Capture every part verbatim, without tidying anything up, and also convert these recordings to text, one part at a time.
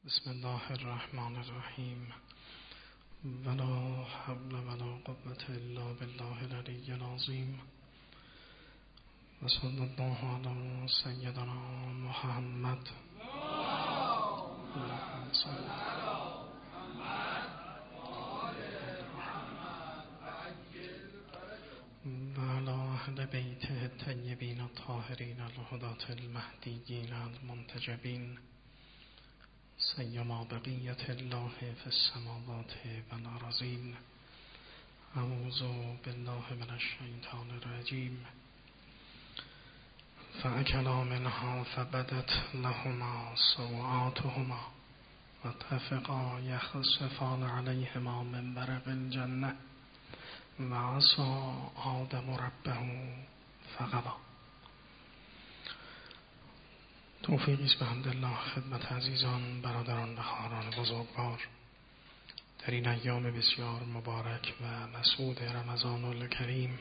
بسم الله الرحمن الرحیم ولا حول ولا قوة الا بالله العلی العظیم و صلی الله علی سیدنا محمد و علی اهل بیته الطیبین الطاهرین الهداة المهدیین المنتجبین سیما بقیت الله فی السماوات و الارضین. اعوذ بالله من الشیطان الرجیم. فاکلا منها فبدت لهما سوآتهما وطفقا یخصفان علیهما من ورق الجنة و عصی آدم ربه فغوی. توفیقی است به حمدالله خدمت عزیزان، برادران و خواهران بزرگوار در این ایام بسیار مبارک و مسعود رمضان الکریم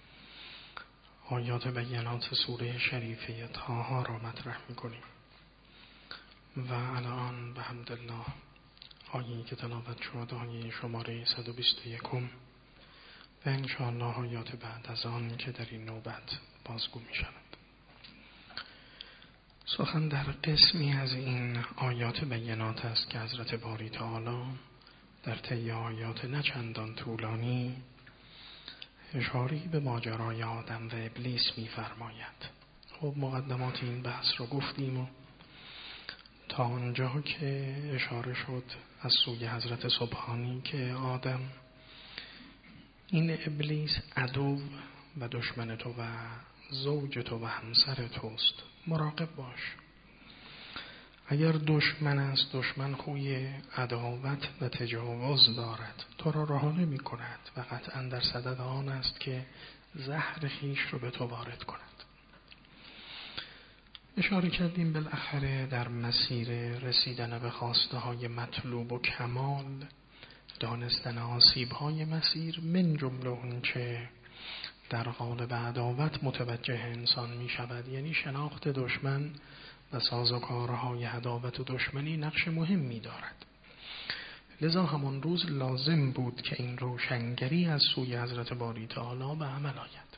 آیات بینات سوره شریفه طه را مطرح می‌کنیم و الان به حمدالله آیه‌ای که تلاوت شد آیه شماره صد و بیست و یک و انشاءالله آیات بعد از آن که در این نوبت بازگو می‌شود. سخن در قسمی از این آیات بینات است که حضرت باری تعالی در طی آیات نچندان طولانی اشاری به ماجرای آدم و ابلیس می‌فرماید. خب مقدمات این بحث رو گفتیم و تا آنجا که اشاره شد از سوی حضرت سبحانی که آدم این ابلیس عدو و دشمن تو و زوج تو و همسر توست، مراقب باش. اگر دشمن است، دشمن خوی عداوت و تجاوز دارد، تو را رها نمی کند و قطعا در صدد آن است که زهر خیش رو به تو وارد کند. اشاره کردیم بالاخره در مسیر رسیدن به خواسته های مطلوب و کمال دانستن آسیب های مسیر، من جمله اون چه در قالب عداوت متوجه انسان می شود، یعنی شناخت دشمن و سازوکارهای عداوت و دشمنی نقش مهمی دارد. لذا همان روز لازم بود که این روشنگری از سوی حضرت باری تعالی به عمل آید.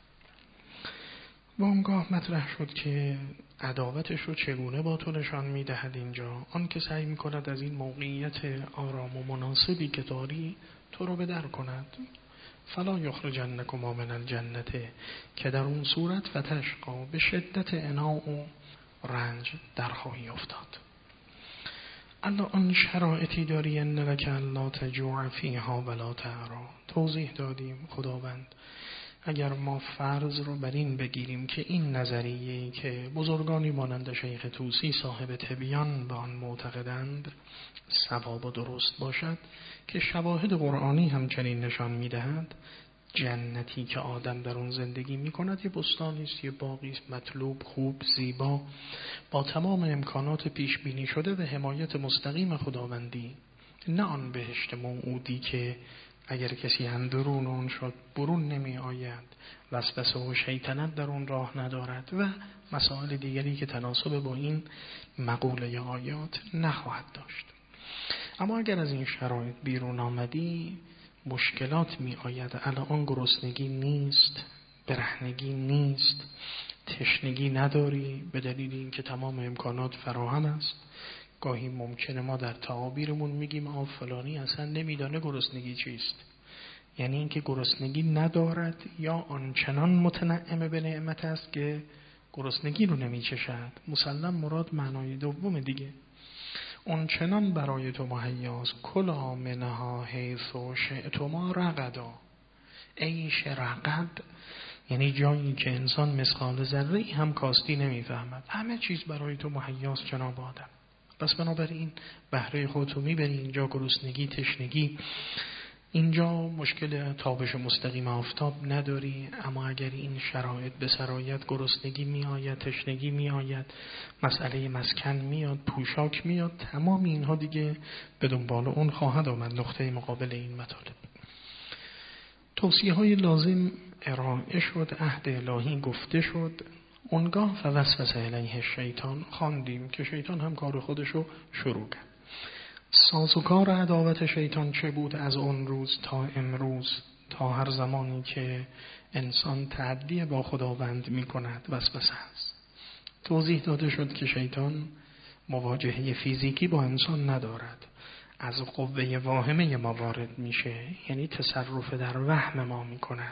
و اونگاه مطرح شد که عداوتش رو چگونه با تو نشان می دهد. اینجا آن که سعی می کند از این موقعیت آرام و مناسبی که داری تو رو به در کند، فلا یخرجنکما من الجنة، که در اون صورت فتشقا، به شدت عناء و رنج در خواهی افتاد. الا آن شرایطی داری ان لک الا تجوع فیها ولا تعرا. توضیح دادیم خداوند اگر ما فرض رو بر این بگیریم که این نظریه‌ای که بزرگانی مانند شیخ طوسی صاحب تبیان به آن معتقدند صواب و درست باشد، که شواهد قرآنی همچنین نشان می‌دهد جنتی که آدم در اون زندگی می‌کند یه بستانی است، یه باغی است، مطلوب، خوب، زیبا، با تمام امکانات پیش بینی شده و حمایت مستقیم خداوندی، نه آن بهشت موعودی که اگر کسی اندرون اون شد برون نمی آید، وسوسه و شیطنت در اون راه ندارد و مسائل دیگری که تناسب با این مقوله آیات نخواهد داشت. اما اگر از این شرایط بیرون آمدی مشکلات می آید. الان گرسنگی نیست، برهنگی نیست، تشنگی نداری به دلیل اینکه تمام امکانات فراهم است. گاهی ممکنه ما در تعابیرمون میگیم آ فلانی اصلا نمیدانه گرسنگی چیست، یعنی اینکه گرسنگی ندارد یا آنچنان متنعم به نعمت است که گرسنگی رو نمیچشد. مسلم مراد معنای دوم دیگه. آنچنان برای تو مهیاست، کلا منها حیث شئتما رغدا. عیش رغد یعنی جایی که انسان مثقال ذره هم کاستی نمیفهمد، همه چیز برای تو مهیاست جناب آدم. پس بنابراین بهره خودتو میبری اینجا، گرسنگی، تشنگی، اینجا مشکل تابش مستقیم آفتاب نداری. اما اگر این شرایط به سرایت گرسنگی میآید، تشنگی میآید، مسئله مسکن میاد، پوشاک میاد، تمام اینها دیگه به دنبال اون خواهد آمد. نقطه مقابل این مطالب توصیه های لازم ارائه شد، عهد الهی گفته شد. اونگاه فوسوس الیه الشیطان خواندیم که شیطان هم کار خودشو شروع کرد. سازوکار عداوت شیطان چه بود از اون روز تا امروز، تا هر زمانی که انسان تعدی با خداوند می کند وسوسه است. توضیح داده شد که شیطان مواجهه فیزیکی با انسان ندارد، از قوه واهمه ما وارد میشه، یعنی تصرف در وهم ما می کند.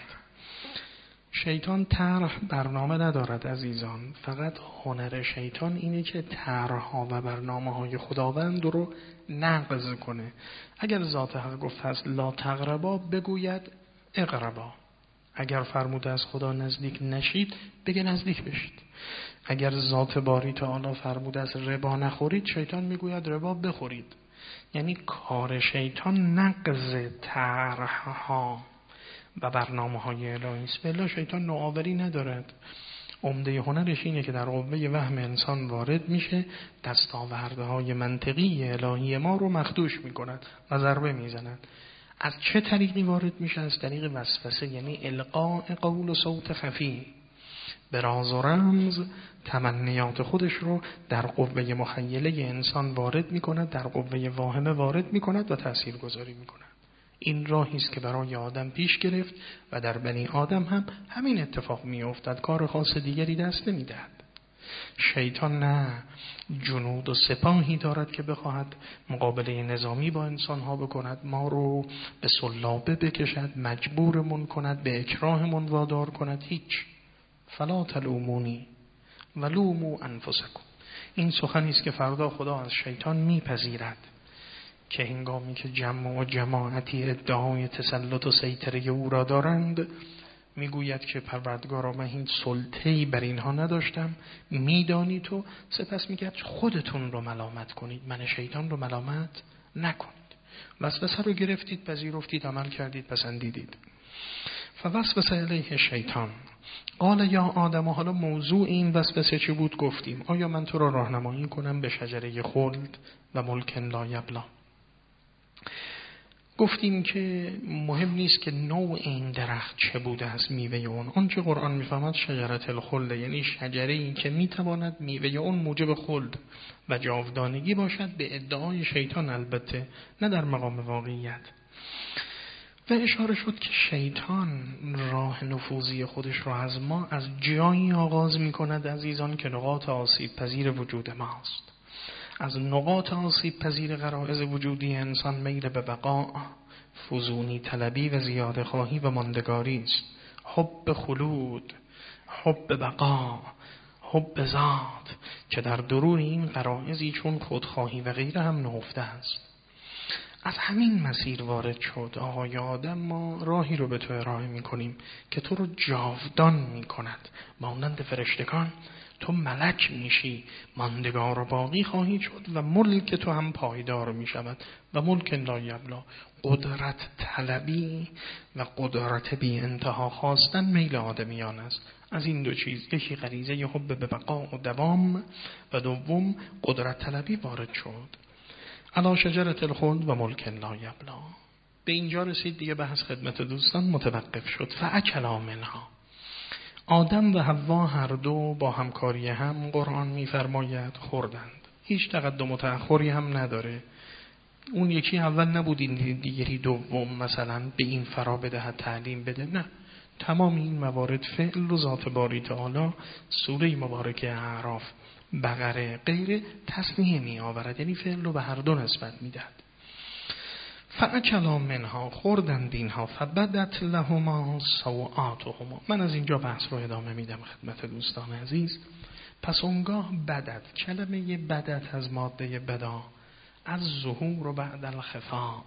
شیطان طرح برنامه ندارد عزیزان، فقط هنر شیطان اینه که طرح‌ها و برنامه‌های خداوند رو نقض کنه. اگر ذات حق گفت هست لا تقربا، بگوید اقربا. اگر فرموده از خدا نزدیک نشید، بگه نزدیک بشید. اگر ذات باری تعالی فرموده از ربا نخورید، شیطان میگوید ربا بخورید. یعنی کار شیطان نقض طرح‌ها و برنامه‌های الهی است. بلا شیطان نوآوری ندارد. عمده هنرش اینه که در قوه وهم انسان وارد میشه، دستاوردهای منطقی الهی ما رو مخدوش میکند و ضربه میزند. از چه طریقی وارد میشه؟ از طریق وسوسه، یعنی القاء قول و صوت خفی، به راز و رمز تمنیات خودش رو در قوه مخیله انسان وارد میکند، در قوه واهمه وارد میکند و تأثیر گذاری میکند. این راهی است که برای آدم پیش گرفت و در بنی آدم هم همین اتفاق میافتد. کار خاص دیگری دست نمیدهد. شیطان نه جنود و سپاهی دارد که بخواهد مقابله نظامی با انسانها بکند، ما رو به سلابه بکشد، مجبورمون کند، به اکراهمون وادار کند. هیچ. فلا تلومونی ولوموا انفسکم. این سخنی است که فردا خدا از شیطان میپذیرد که هنگامی که جمع و جماعتی ادعای تسلط و سیطره او را دارند، میگوید که پروردگارا من هیچ سلطه‌ای بر اینها نداشتم، میدانی تو، سپس میگه خودتون رو ملامت کنید، من شیطان رو ملامت نکنید. وسوسه رو گرفتید، پذیرفتید، عمل کردید، پسندیدید. فوسوس الیه شیطان قال یا آدم. حالا موضوع این وسوسه چی بود گفتیم. آیا من تو را راهنمایی کنم به شجره خلد و ملک لا یبلی؟ گفتیم که مهم نیست که نوع این درخت چه بوده است، میوه اون. اون چه قرآن میفهمد شجرت الخلد، یعنی شجره‌ای که میتواند میوه اون موجب خلد و جاودانگی باشد، به ادعای شیطان البته، نه در مقام واقعیت. و اشاره شد که شیطان راه نفوذی خودش را از ما از جایی آغاز میکند عزیزان که نقاط آسیب پذیر وجود ماست. از نقاط آسیب پذیر غرایز وجودی انسان میل به بقا، فزونی طلبی و زیاده خواهی و ماندگاری است. حب خلود، حب بقا، حب ذات، که در درون این غرایزی چون خودخواهی و غیره هم نهفته است. از همین مسیر وارد شد. آقای آدم ما راهی رو به تو ارائه می کنیم که تو رو جاودان می کند، مانند فرشتگان تو ملک میشی، ماندگار و باقی خواهی شد و ملک تو هم پایدار می شود و ملک لا یبلی. قدرت طلبی و قدرت بی انتها خواستن میل آدمیان است. از این دو چیز، یکی غریزه حب به بقا و دوام و دوم قدرت طلبی وارد شد. علی شجرة الخلد و ملک لا یبلی. به اینجا رسید دیگه بحث خدمت دوستان متوقف شد. فاکلا منها. آدم و حوا هر دو با همکاری هم، قرآن می‌فرماید، خوردند. هیچ تقدم و تأخری هم نداره. اون یکی اول نبود، این دیگری دوم مثلا به این فرا بدهد، تعلیم بده. نه، تمام این موارد فعل و ذات باری تعالی سوره مبارکه اعراف، بقره، غیره تصنیه می آورد، یعنی فعل رو به هر دو نسبت می دهد. فاکلا منها، خوردند اینها، فبدت لهما سوآتهما. من از اینجا بحث رو ادامه میدم خدمت دوستان عزیز. پس اونگاه بدت، کلمه بدت از ماده بدا، از ظهور و بعد الخفا،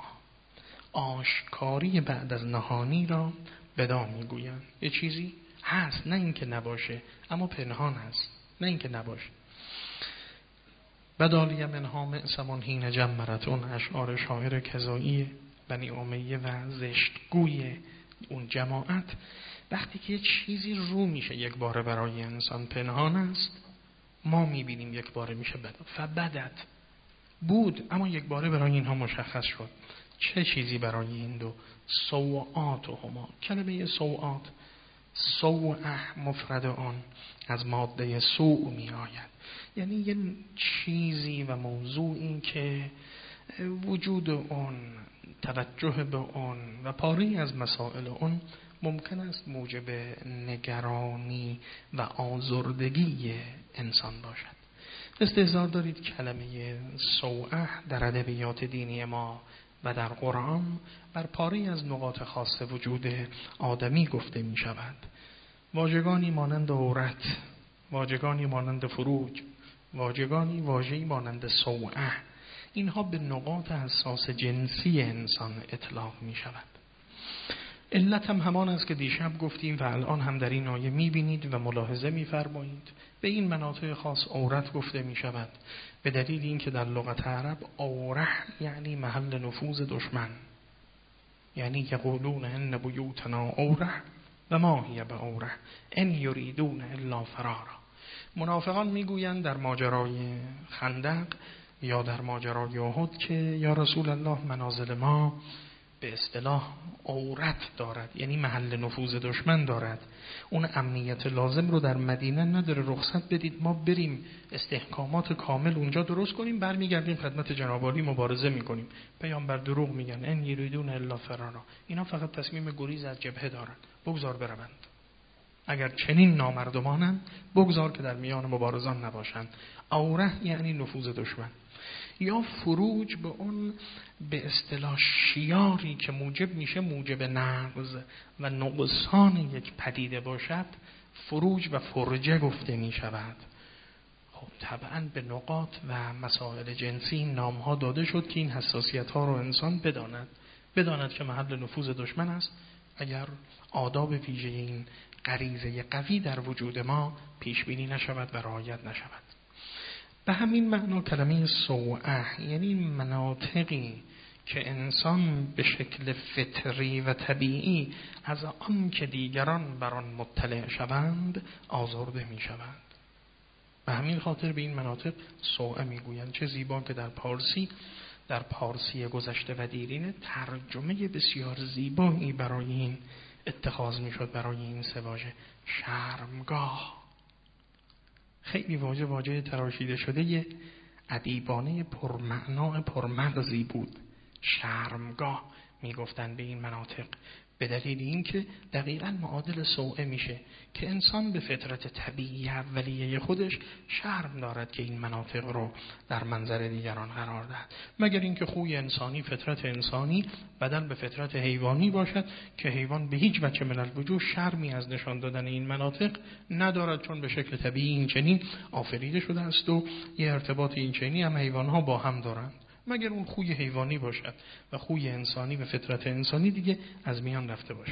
آشکاری بعد از نهانی را بدا میگویند. یه چیزی هست، نه اینکه نباشه، اما پنهان هست، نه اینکه نباشه. بدالی منها معصمون حین جمرتون، اشعار شاعر کذایی بنی امیه و زشتگوی اون جماعت. وقتی که یه چیزی رو میشه یک باره برای انسان پنهان است، ما میبینیم یک باره میشه بدا. فبدت بود، اما یک باره برای اینها مشخص شد. چه چیزی برای این دو؟ سوآتهما. کلمه سوآت، سوء مفرد آن از ماده سوء می آید، یعنی یه چیزی و موضوعی که وجود اون، توجه به اون و پاری از مسائل اون ممکن است موجب نگرانی و آزردگی انسان باشد. استحضار دارید کلمه سوءه در ادبیات دینی ما و در قرآن بر پاری از نقاط خاص وجود آدمی گفته می شود. واژگانی مانند عورت، واژگانی مانند فروج، واژگانی واژه‌ای مانند سوءه، اینها به نقاط حساس جنسی انسان اطلاق می شود. علت هم همان است که دیشب گفتیم و الان هم در این آیه می بینید و ملاحظه می فرمایید. به این مناطق خاص عورت گفته می شود به دلیل اینکه در لغت عرب عوره یعنی محل نفوذ دشمن، یعنی یقولون ان بیوتنا عوره و ما هی بعوره ان یریدون الا فرارا. منافقان میگویند در ماجرای خندق یا در ماجرای احد که یا رسول الله منازل ما به اصطلاح عورت دارد، یعنی محل نفوذ دشمن دارد، اون امنیت لازم رو در مدینه نداره، رخصت بدید ما بریم استحکامات کامل اونجا درست کنیم، برمیگردیم خدمت جناب عالی مبارزه میکنیم. پیامبر دروغ میگن، ان یریدون الا فرارا، اینا فقط تصمیم گریز از جبهه دارن، بگذار بروند. اگر چنین نامردمانن بگذار که در میان مبارزان نباشند. عوره یعنی نفوذ دشمن. یا فروج به اون به اصطلاح شیاری که موجب میشه موجب نقض و نقصان یک پدیده باشد، فروج و فرجه گفته میشود. خب طبعا به نقاط و مسائل جنسی نام ها داده شد که این حساسیت ها رو انسان بداند بداند که محل نفوذ دشمن است اگر آداب ویژه این غریزه قوی در وجود ما پیش بینی نشود و رعایت نشود. به همین معنا کلمه سوءه یعنی مناطقی که انسان به شکل فطری و طبیعی از آن که دیگران بر آن مطلع شوند آزرده می شوند. به همین خاطر به این مناطق سوءه می گویند. چه زیبا که در پارسی در پارسی گذشته و دیرینه ترجمه بسیار زیبایی برای این اتخاذ می شد، برای این سه واژه. شرمگاه خیلی واژه واژه تراشیده شده یه ادیبانه پرمعنا پرمغزی بود. شرمگاه میگفتن به این مناطق به دلیل اینکه دقیقاً معادل سوءه میشه که انسان به فطرت طبیعی اولیه خودش شرم دارد که این مناطق رو در منظر دیگران قرار دهد، مگر اینکه خوی انسانی فطرت انسانی بدل به فطرت حیوانی باشد که حیوان به هیچ وجه من الوجوه شرمی از نشان دادن این مناطق ندارد، چون به شکل طبیعی این چنین آفریده شده است و یه ارتباط این چنینی هم حیوانها با هم دارند، مگر اون خوی حیوانی باشد و خوی انسانی و فطرت انسانی دیگه از میان رفته باشه.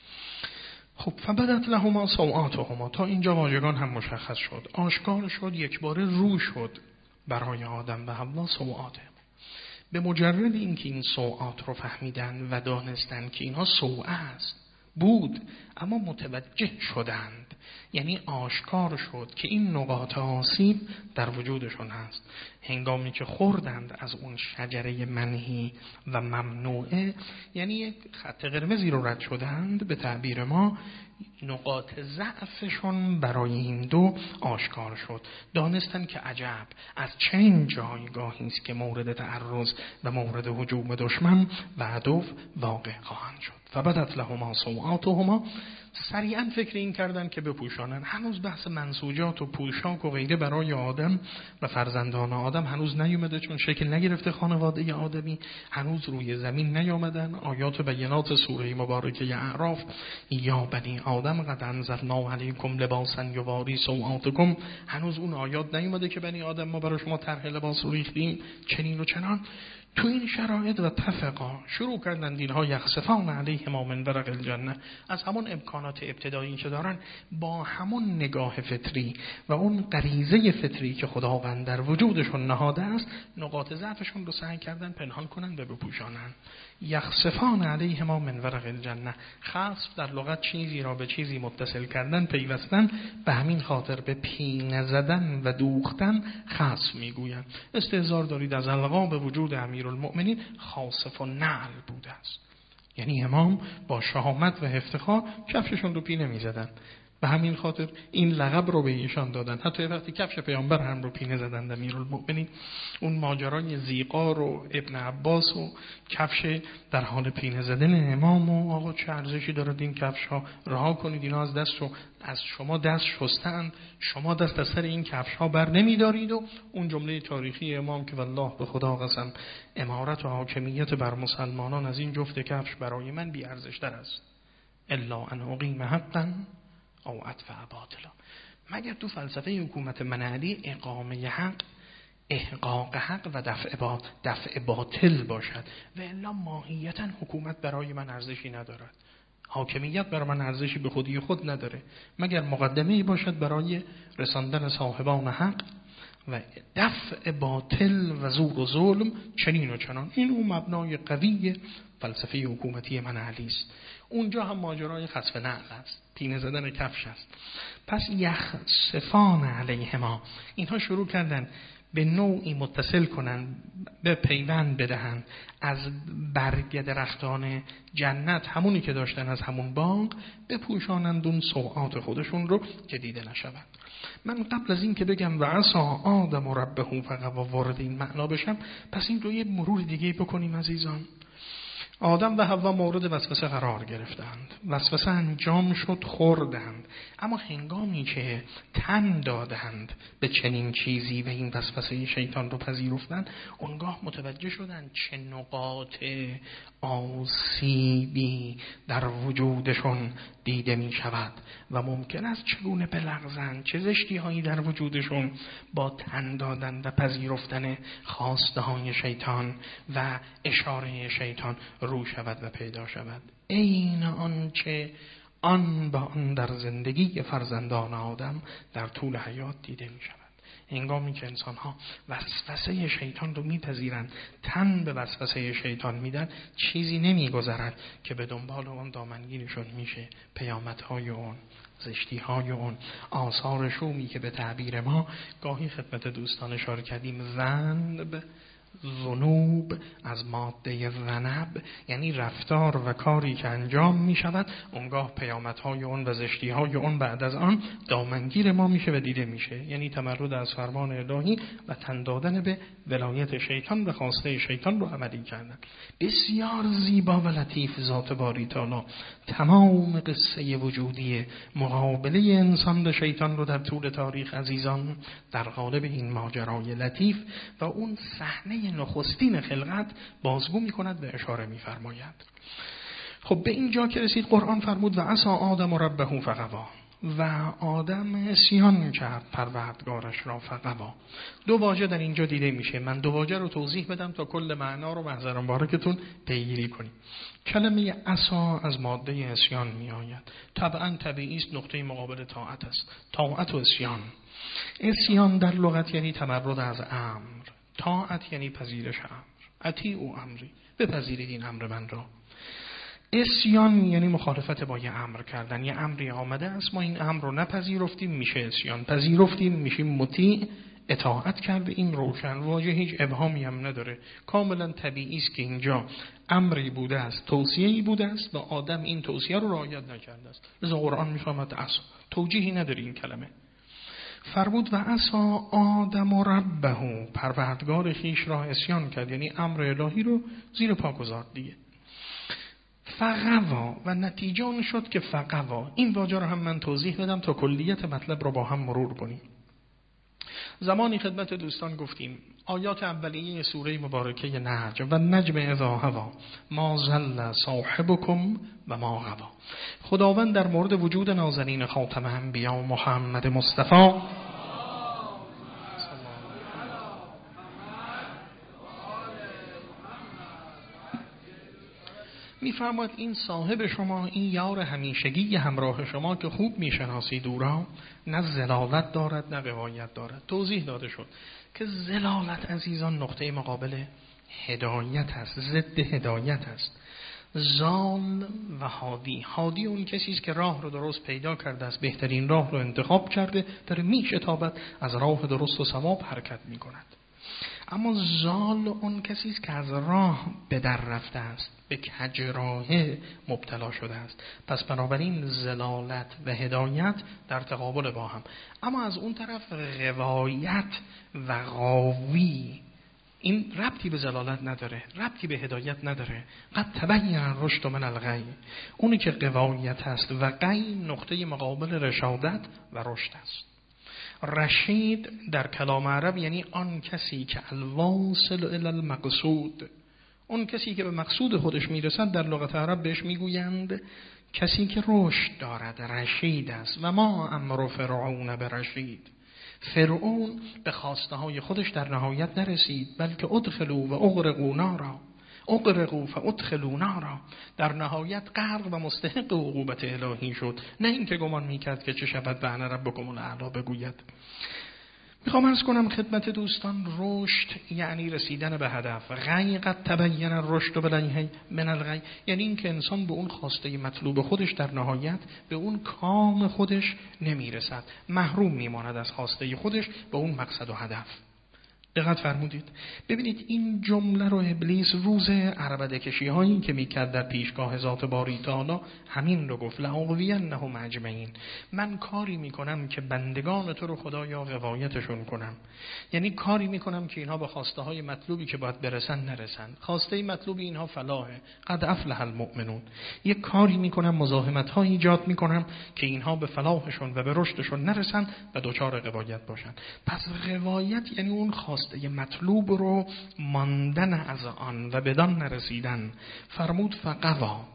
خب فبدت لهما سوآتهما، تا اینجا واژگان هم مشخص شد، آشکار شد، یک باره رو شد برای آدم و حوا سوآته. به مجرد اینکه این سوآت رو فهمیدن و دانستن که اینها سوءه است بود، اما متوجه شدند، یعنی آشکار شد که این نقاط آسیب در وجودشون هست. هنگامی که خوردند از اون شجره منهی و ممنوعه، یعنی یک خط قرمزی رو رد شدند، به تعبیر ما نقاط ضعفشون برای این دو آشکار شد. دانستند که عجب از چنین جایگاهی است که مورد تعرض و مورد هجوم دشمن و عدو واقع خواهند شد. فبدت لهما سوآتهما، سریعا فکر این کردن که بپوشانن. هنوز بحث منسوجات و پوشاک و غیره برای آدم و فرزندان آدم هنوز نیومده، چون شکل نگرفته خانواده آدمی، هنوز روی زمین نیامدن. آیات بینات سوره مبارکه اعراف، یا بنی آدم قد انزلنا علیکم لباسا یواری سوآتکم، هنوز اون آیات نیومده که بنی آدم ما برای شما طرح لباس رو ریختیم چنین و چنان. تو این شرایط و تفقا شروع کردن دینها یخسفان علیهما من ورق الجنه، از همون امکانات ابتدایی که دارن با همون نگاه فطری و اون غریزه فطری که خداوند در وجودشون نهاده است، نقاط ضعفشون رو سعی کردن پنهان کنن و بپوشانن. یخسفان علیهما من ورق الجنه، خسف در لغت چیزی را به چیزی متصل کردن، پیوستن، به همین خاطر به پینه زدن و دوختن خسف میگویند. استحضار دارید از القاب وجود امیرالمؤمنین خاصف و نعل بوده است، یعنی امام با شهامت و افتخار کفششون رو پینه میزدن. و همین خاطر این لقب رو به ایشان دادن. حتی وقتی کفش پیامبر هم رو پینه زدند امیرالمؤمنین، اون ماجرای زیقار و ابن عباس و کفش در حال پینه زدن امام و آقا چه ارزشی داره این کفش ها، رها کنید اینا از دست رو از شما دست شستند، شما دست از سر این کفش ها بر نمیدارید. و اون جمله تاریخی امام که والله به خدا قسم امارت و حاکمیت بر مسلمانان از این جفت کفش برای من بی ارزش تر است، الا ان اقیم حقا او ادفع باطلا. مگر تو فلسفه حکومت من علی اقامه حق، احقاق حق و دفع با دفع باطل باشد، و الا ماهیتا حکومت برای من ارزشی ندارد، حاکمیت برای من ارزشی به خودی خود نداره، مگر مقدمه‌ای باشد برای رساندن صاحبان حق و دفع باطل و زور و ظلم چنین و چنان. این اون مبنای قوی فلسفه حکومتی من علی است. اونجا هم ماجرای خسف نعل است، پینه زدن کفش است. پس یخسفان علیهما، اینها شروع کردن به نوعی متصل کنن، به پیوند بدهن از برگ درختان جنت، همونی که داشتن از همون باغ، بپوشانند اون سوعات خودشون رو که دیده نشود. من قبل از این که بگم و عصا آدم ربه فغوا وارد این معنا بشم، پس این رو یه مرور دیگه بکنیم عزیزان. آدم و حوا مورد وسوسه قرار گرفتند، وسوسه انجام شد، خوردند، اما هنگامی که تن دادند به چنین چیزی و این وسوسه شیطان رو پذیرفتند، اونگاه متوجه شدند چه نقاط آسیبی در وجودشون دیده می شود و ممکن است چگونه بلغزند، چه زشتی هایی در وجودشون با تن دادن و پذیرفتن خواسته های شیطان و اشاره شیطان رو شود و پیدا شود. این آنچه آن با آن در زندگی فرزندان آدم در طول حیات دیده می شود. هنگامی که انسان‌ها وسوسه شیطان رو میپذیرند، تن به وسوسه شیطان میدن، چیزی نمیگذرد که به دنبال اون دامنگیرشون میشه. پیامدهای اون، زشتی‌های اون، آثار شومی که به تعبیر ما گاهی خدمت دوستان اشاره کردیم، ذنب، ذنوب از ماده ذنب، یعنی رفتار و کاری که انجام می شود، اونگاه پیامدهای اون و زشتیهای اون بعد از آن دامنگیر ما میشه و دیده میشه. یعنی تمرد از فرمان الهی و تن دادن به ولایت شیطان و خواسته شیطان رو عملی کردن. بسیار زیبا و لطیف ذات باری تعالی تمام قصه وجودی مقابله انسان به شیطان رو در طول تاریخ عزیزان در قالب این ماجرای لطیف و اون صحنه نخستین خلقت بازگو می کند و اشاره می فرماید. خب به اینجا که رسید قرآن فرمود و عصا آدم ربه فغوا، و آدم عصیان کرد پروردگارش را فغوا. دو واژه در اینجا دیده میشه. من دو واژه رو توضیح بدم تا کل معنا رو محضر مبارکتون پیگیری کنیم. کلمه عصا از ماده عصیان می آید. طبعا طبیعی است، نقطه مقابل طاعت است. طاعت و عصیان. عصیان در لغت یعنی تمرد از امر، طاعت یعنی پذیرش امر. اطیع او امری، بپذیرید این امر من را. عصیان یعنی مخالفت با یه امر کردن. یه امری آمده است، ما این امر رو نپذیرفتیم، میشه عصیان. پذیرفتیم، میشیم مطیع. اطاعت کرده، این روشن واژه هیچ ابهامی هم نداره. کاملا طبیعی است که اینجا امری بوده است، توصیه‌ای بوده است و آدم این توصیه رو رعایت نکرده است. لذا قرآن میفهمد عصا، توجیهی نداره این کلمه. فرمود و عصا آدم و ربه، پروردگار خویش را عصیان کرد، یعنی امر الهی رو زیر پا گذارد دیگه. فغوا، و نتیجه اون شد که فغوا. این واژه رو هم من توضیح بدم تا کلیت مطلب رو با هم مرور کنیم. زمانی خدمت دوستان گفتیم آیات اولیه سوره مبارکه نجم و نجم اذا هوا ما ضل صاحبکم و ما غوا. خداوند در مورد وجود نازنین خاتم انبیا محمد مصطفی میفرماید این صاحب شما، این یار همیشگی همراه شما که خوب میشناسید او را، نه ضلالت دارد نه غوایت دارد. توضیح داده شد که ضلالت عزیزان نقطه مقابل هدایت است، ضد هدایت است. ضال و هادی، هادی اون کسی است که راه رو درست پیدا کرده است، بهترین راه رو انتخاب کرده، داره میشتابد از راه درست و صواب حرکت میکند. اما زال اون کسی است که از راه به در رفته است، به کجراهه مبتلا شده است. پس بنابراین زلالت و هدایت در تقابل با هم. اما از اون طرف غوایت و غاوی این ربطی به زلالت نداره، ربطی به هدایت نداره. قد تبین الرشد من الغی، اونی که غوایت است و غی نقطه مقابل رشادت و رشد است. رشید در کلام عرب یعنی آن کسی که الواصل الی المقصود، اون کسی که به مقصود خودش میرسد در لغت عرب بهش میگویند کسی که رشد دارد، رشید است. و ما امر فرعون برشید، فرعون به خواسته های خودش در نهایت نرسید، بلکه ادخلوا و اغرقوا نارا، اغرقوا فادخلوا نارا، در نهایت غرق و مستحق عقوبت الهی شد، نه اینکه گمان میکرد که چه شود و انا ربکم الاعلی بگوید. میخوام عرض کنم خدمت دوستان، رشد یعنی رسیدن به هدف. غی قد تبین الرشد من الغی یعنی این که انسان به اون خواسته مطلوب خودش در نهایت به اون کام خودش نمیرسد، محروم میماند از خواسته خودش به اون مقصد و هدف. دقت فرمودید؟ ببینید این جمله رو ابلیس روز عربده کشی هایی که میکرد در پیشگاه ذات باری تعالی همین رو گفت، لأغوینهم اجمعین، من کاری میکنم که بندگان تو رو خدایا غوایتشون کنم. یعنی کاری میکنم که اینها به خواسته های مطلوبی که باید برسن نرسن. خواسته مطلوب اینها فلاحه، قد افلح المؤمنون. یک کاری میکنم، مزاحمت ها ایجاد میکنم که اینها به فلاحشون و به رشدشون نرسن و دوچار غوایت باشن. پس غوایت یعنی اون خواسته یه مطلوب رو ماندن از آن و بدان نرسیدن. فرمود فقوا،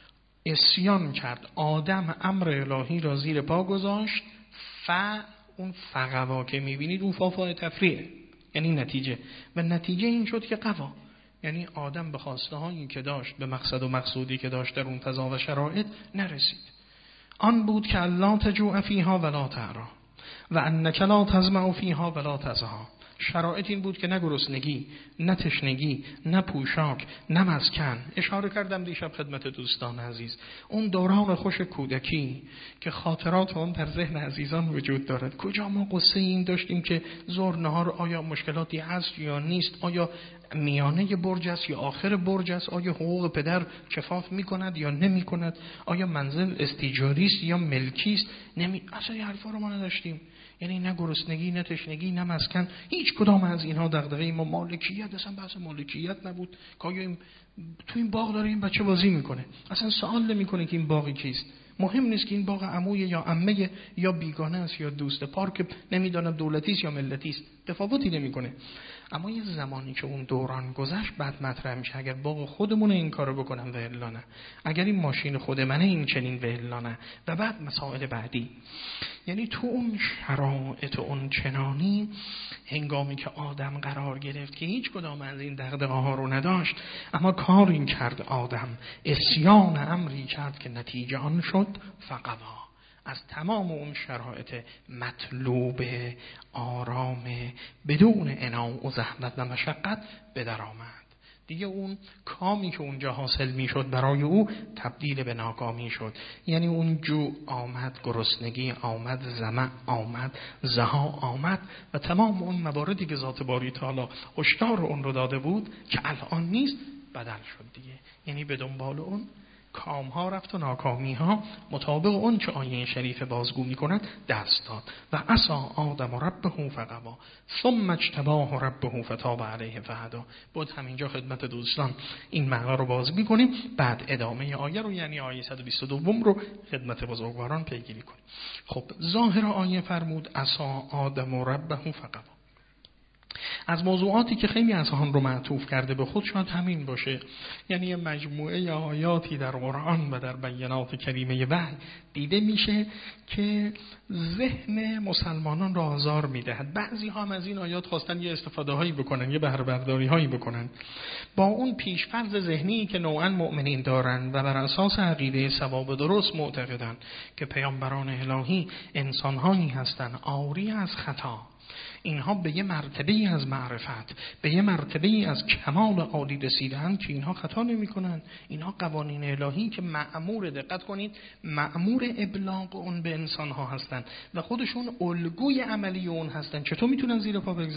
عصیان کرد آدم، امر الهی را زیر پا گذاشت. ف اون فقوا که میبینید اون فافای تفریعه، یعنی نتیجه، و نتیجه این شد که قوا، یعنی آدم به خواسته هایی که داشت، به مقصد و مقصودی که داشت در اون فضا و شرایط نرسید. آن بود که لا تجوع فیها ولا تعرا و انک لا تظمأ فیها ولا تضحی. شرایط این بود که نه گرسنگی، نه تشنگی، نه پوشاک، نه مسکن. اشاره کردم دیشب خدمت دوستان عزیز، اون دوران خوش کودکی که خاطرات اون در ذهن عزیزان وجود دارد. کجا ما قصه این داشتیم که ظهر نهار آیا مشکلاتی هست یا نیست، آیا میانه برج است یا آخر برج است، آیا حقوق پدر کفاف میکند یا نمیکند، آیا منزل استیجاری است یا ملکی است، نمی اصلا این حرفا رو ما نداشتیم. یعنی نه گرسنگی، نه تشنگی، نه مسکن، هیچ کدام از اینها دغدغه ما. مالکیت، اصلا بحث مالکیت نبود که آیا این تو این باغ داره این بچه بازی میکنه، اصلا سوال نمیکنه که این باغی کیست. مهم نیست که این باغ عموی یا عمه یا بیگانه است یا دوست، پارک نمیدونم دولتی است یا ملتی است، تفاوتی نمیکنه. اما یه زمانی که اون دوران گذشت بعد مطرح میشه اگر باغ خودمون این کارو بکنم و الا نه، اگر این ماشین خود منه این چنین و الا نه، و بعد مسائل بعدی. یعنی تو اون شرایط اون چنانی هنگامی که آدم قرار گرفت که هیچ کدام از این دغدغه ها رو نداشت، اما کار این کرد آدم، عصیان امری کرد که نتیجه آن شد فقوا، از تمام اون شرایط مطلوب آرام بدون عناء و زحمت و مشقت به در آمد. دیگه اون کامی که اونجا حاصل می شد برای او تبدیل به ناکامی شد. یعنی اون جو آمد، گرسنگی آمد، ظمأ آمد، زها آمد و تمام اون مواردی که ذات باری تعالی هشدار اون رو داده بود که الان نیست بدل شد دیگه. یعنی به دنبال اون کام ها رفت و ناکامی ها مطابق اون چه آیه شریف بازگو می کند دست داد. و عصی آدم ربه فغوا ثم اجتباه ربه فتاب علیه فهدی. بود همینجا خدمت دوستان این معنی رو باز می کنیم، بعد ادامه آیه رو یعنی آیه صد و بیست و دو رو خدمت بزرگواران پیگیری کنیم. خب ظاهر آیه فرمود عصی آدم ربه فغوا. از موضوعاتی که خیلی از آن رو معطوف کرده به خود شاید همین باشه. یعنی یه مجموعه آیاتی در قرآن و در بیانات کریمه وحی دیده میشه که ذهن مسلمانان را آزار میدهد. بعضی ها هم از این آیات خواستن یه استفاده هایی بکنن، یه بهره برداری هایی بکنن با اون پیشفرض ذهنی که نوعا مؤمنین دارن و بر اساس عقیده صواب درست معتقدن که پیامبران الهی انسان هایی هستن عاری از خطا. اینها به یه مرتبه از معرفت، به یه مرتبه از کمال عالی رسیدن که اینها خطا نمی کنن. اینها قوانین الهی که مأمور، دقت کنید، مأمور ابلاغ اون به انسان ها هستن و خودشون الگوی عملی اون هستن. چطور میتونن زیر پا بگذارن؟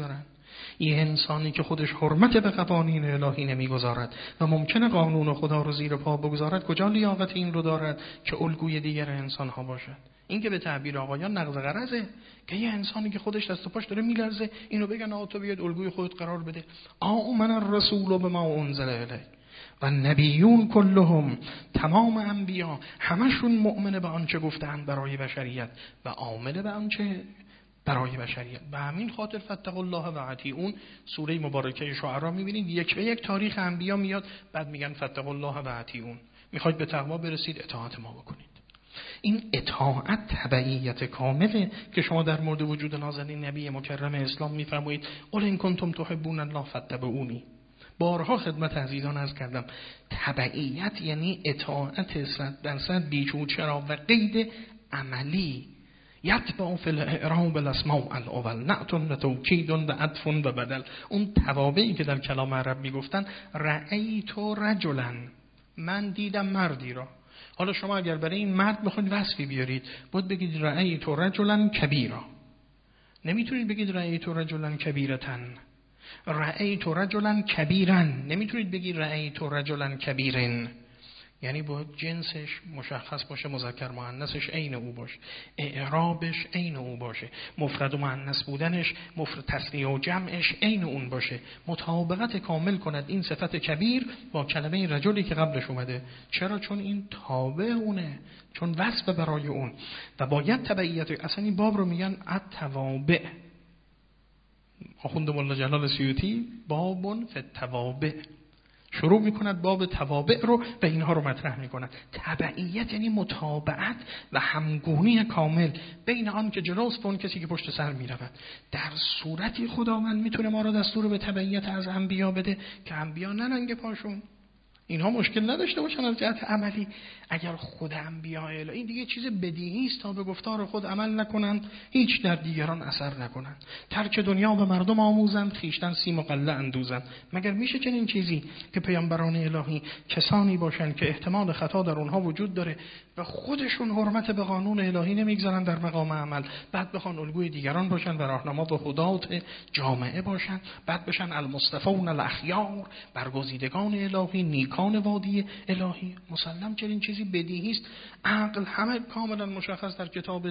یه انسانی که خودش حرمت به قوانین الهی نمیگذارد و ممکنه قانون خدا رو زیر پا بگذارد، کجا لیاقت این رو دارد که الگوی دیگر انسان ها باشد؟ این که به تعبیر آقایان نقض غرضه که یه انسانی که خودش دست و پاش داره میلرزه اینو بگن آقا تو بیاد الگوی خودت قرار بده. آمن الرسول بما انزل الیه و نبیون کلهم، تمام انبیا همشون مؤمن به آنچه گفتند برای بشریت و عامل به آنچه برای بشریت. به همین خاطر فاتقوا الله و اطیعون، سوره مبارکه شعرا میبینید یک به یک تاریخ انبیا میاد، بعد میگن فاتقوا الله و اطیعون. میخواید به تقوا برسید اطاعت ما بکنید. این اطاعت تبعیت کامله که شما در مورد وجود نازنین نبی مکرم اسلام میفرمایید قل ان کنتم تحبون الله فاتبعونی. بارها خدمت عزیزان عرض کردم تبعیت یعنی اطاعت صد درصد بیجود چرا و قید عملی. یتبع فی الاعراب الاسماء الاول نعت و توکید و عطف و بدل. اون توابعی که در کلام عرب میگفتن رأیت رجلا، من دیدم مردی را. حالا شما اگر برای این مرد بخواید وصفی بیارید باید بگید رأیت رجلا کبیرا، نمیتونید بگید رأیت رجلا کبیرتن. رأیت رجلا کبیرا نمیتونید بگید رأیت رجلا کبیرن، یعنی باید جنسش مشخص باشه، مذکر مؤنثش عین او باشه، اعرابش عین او باشه، مفرد و مؤنث بودنش، مفرد تثنیه و جمعش عین اون باشه، مطابقت کامل کند این صفت کبیر با کلمه رجلی که قبلش اومده. چرا؟ چون این تابع اونه، چون وصف برای اون و باید تبعیت. اصلا این باب رو میگن التوابع. آخوند مولا جلال سیوطی بابون فی التوابع شروع میکند باب توابع رو و اینها رو مطرح میکند. تبعیت یعنی متابعت و همگونی کامل بین آن که جلوست و اون کسی که پشت سر میرود. در صورتی خداوند میتونه ما رو دستور به تبعیت از انبیا بده که انبیا نلنگ پاشون، اینها مشکل نداشته باشن از جهت عملی. اگر خود انبیا الهی، این دیگه چیز بدیهی است تا به گفتار خود عمل نکنند، هیچ در دیگران اثر نکنند، ترک دنیا به مردم آموزند، خیشتن سیم و قله اندوزند. مگر میشه چنین چیزی که پیامبران الهی کسانی باشند که احتمال خطا در اونها وجود داره و خودشون حرمت به قانون الهی نمیگذارن در مقام عمل، بعد بخوان الگوی دیگران باشن و راهنما و هدات جامعه باشن، بعد بشن المصطفون الاخیار، برگزیدگان الهی، نیکان وادی الهی؟ مسلم چنین چیزی بدیهی است. عقل همه کاملا مشخص در کتاب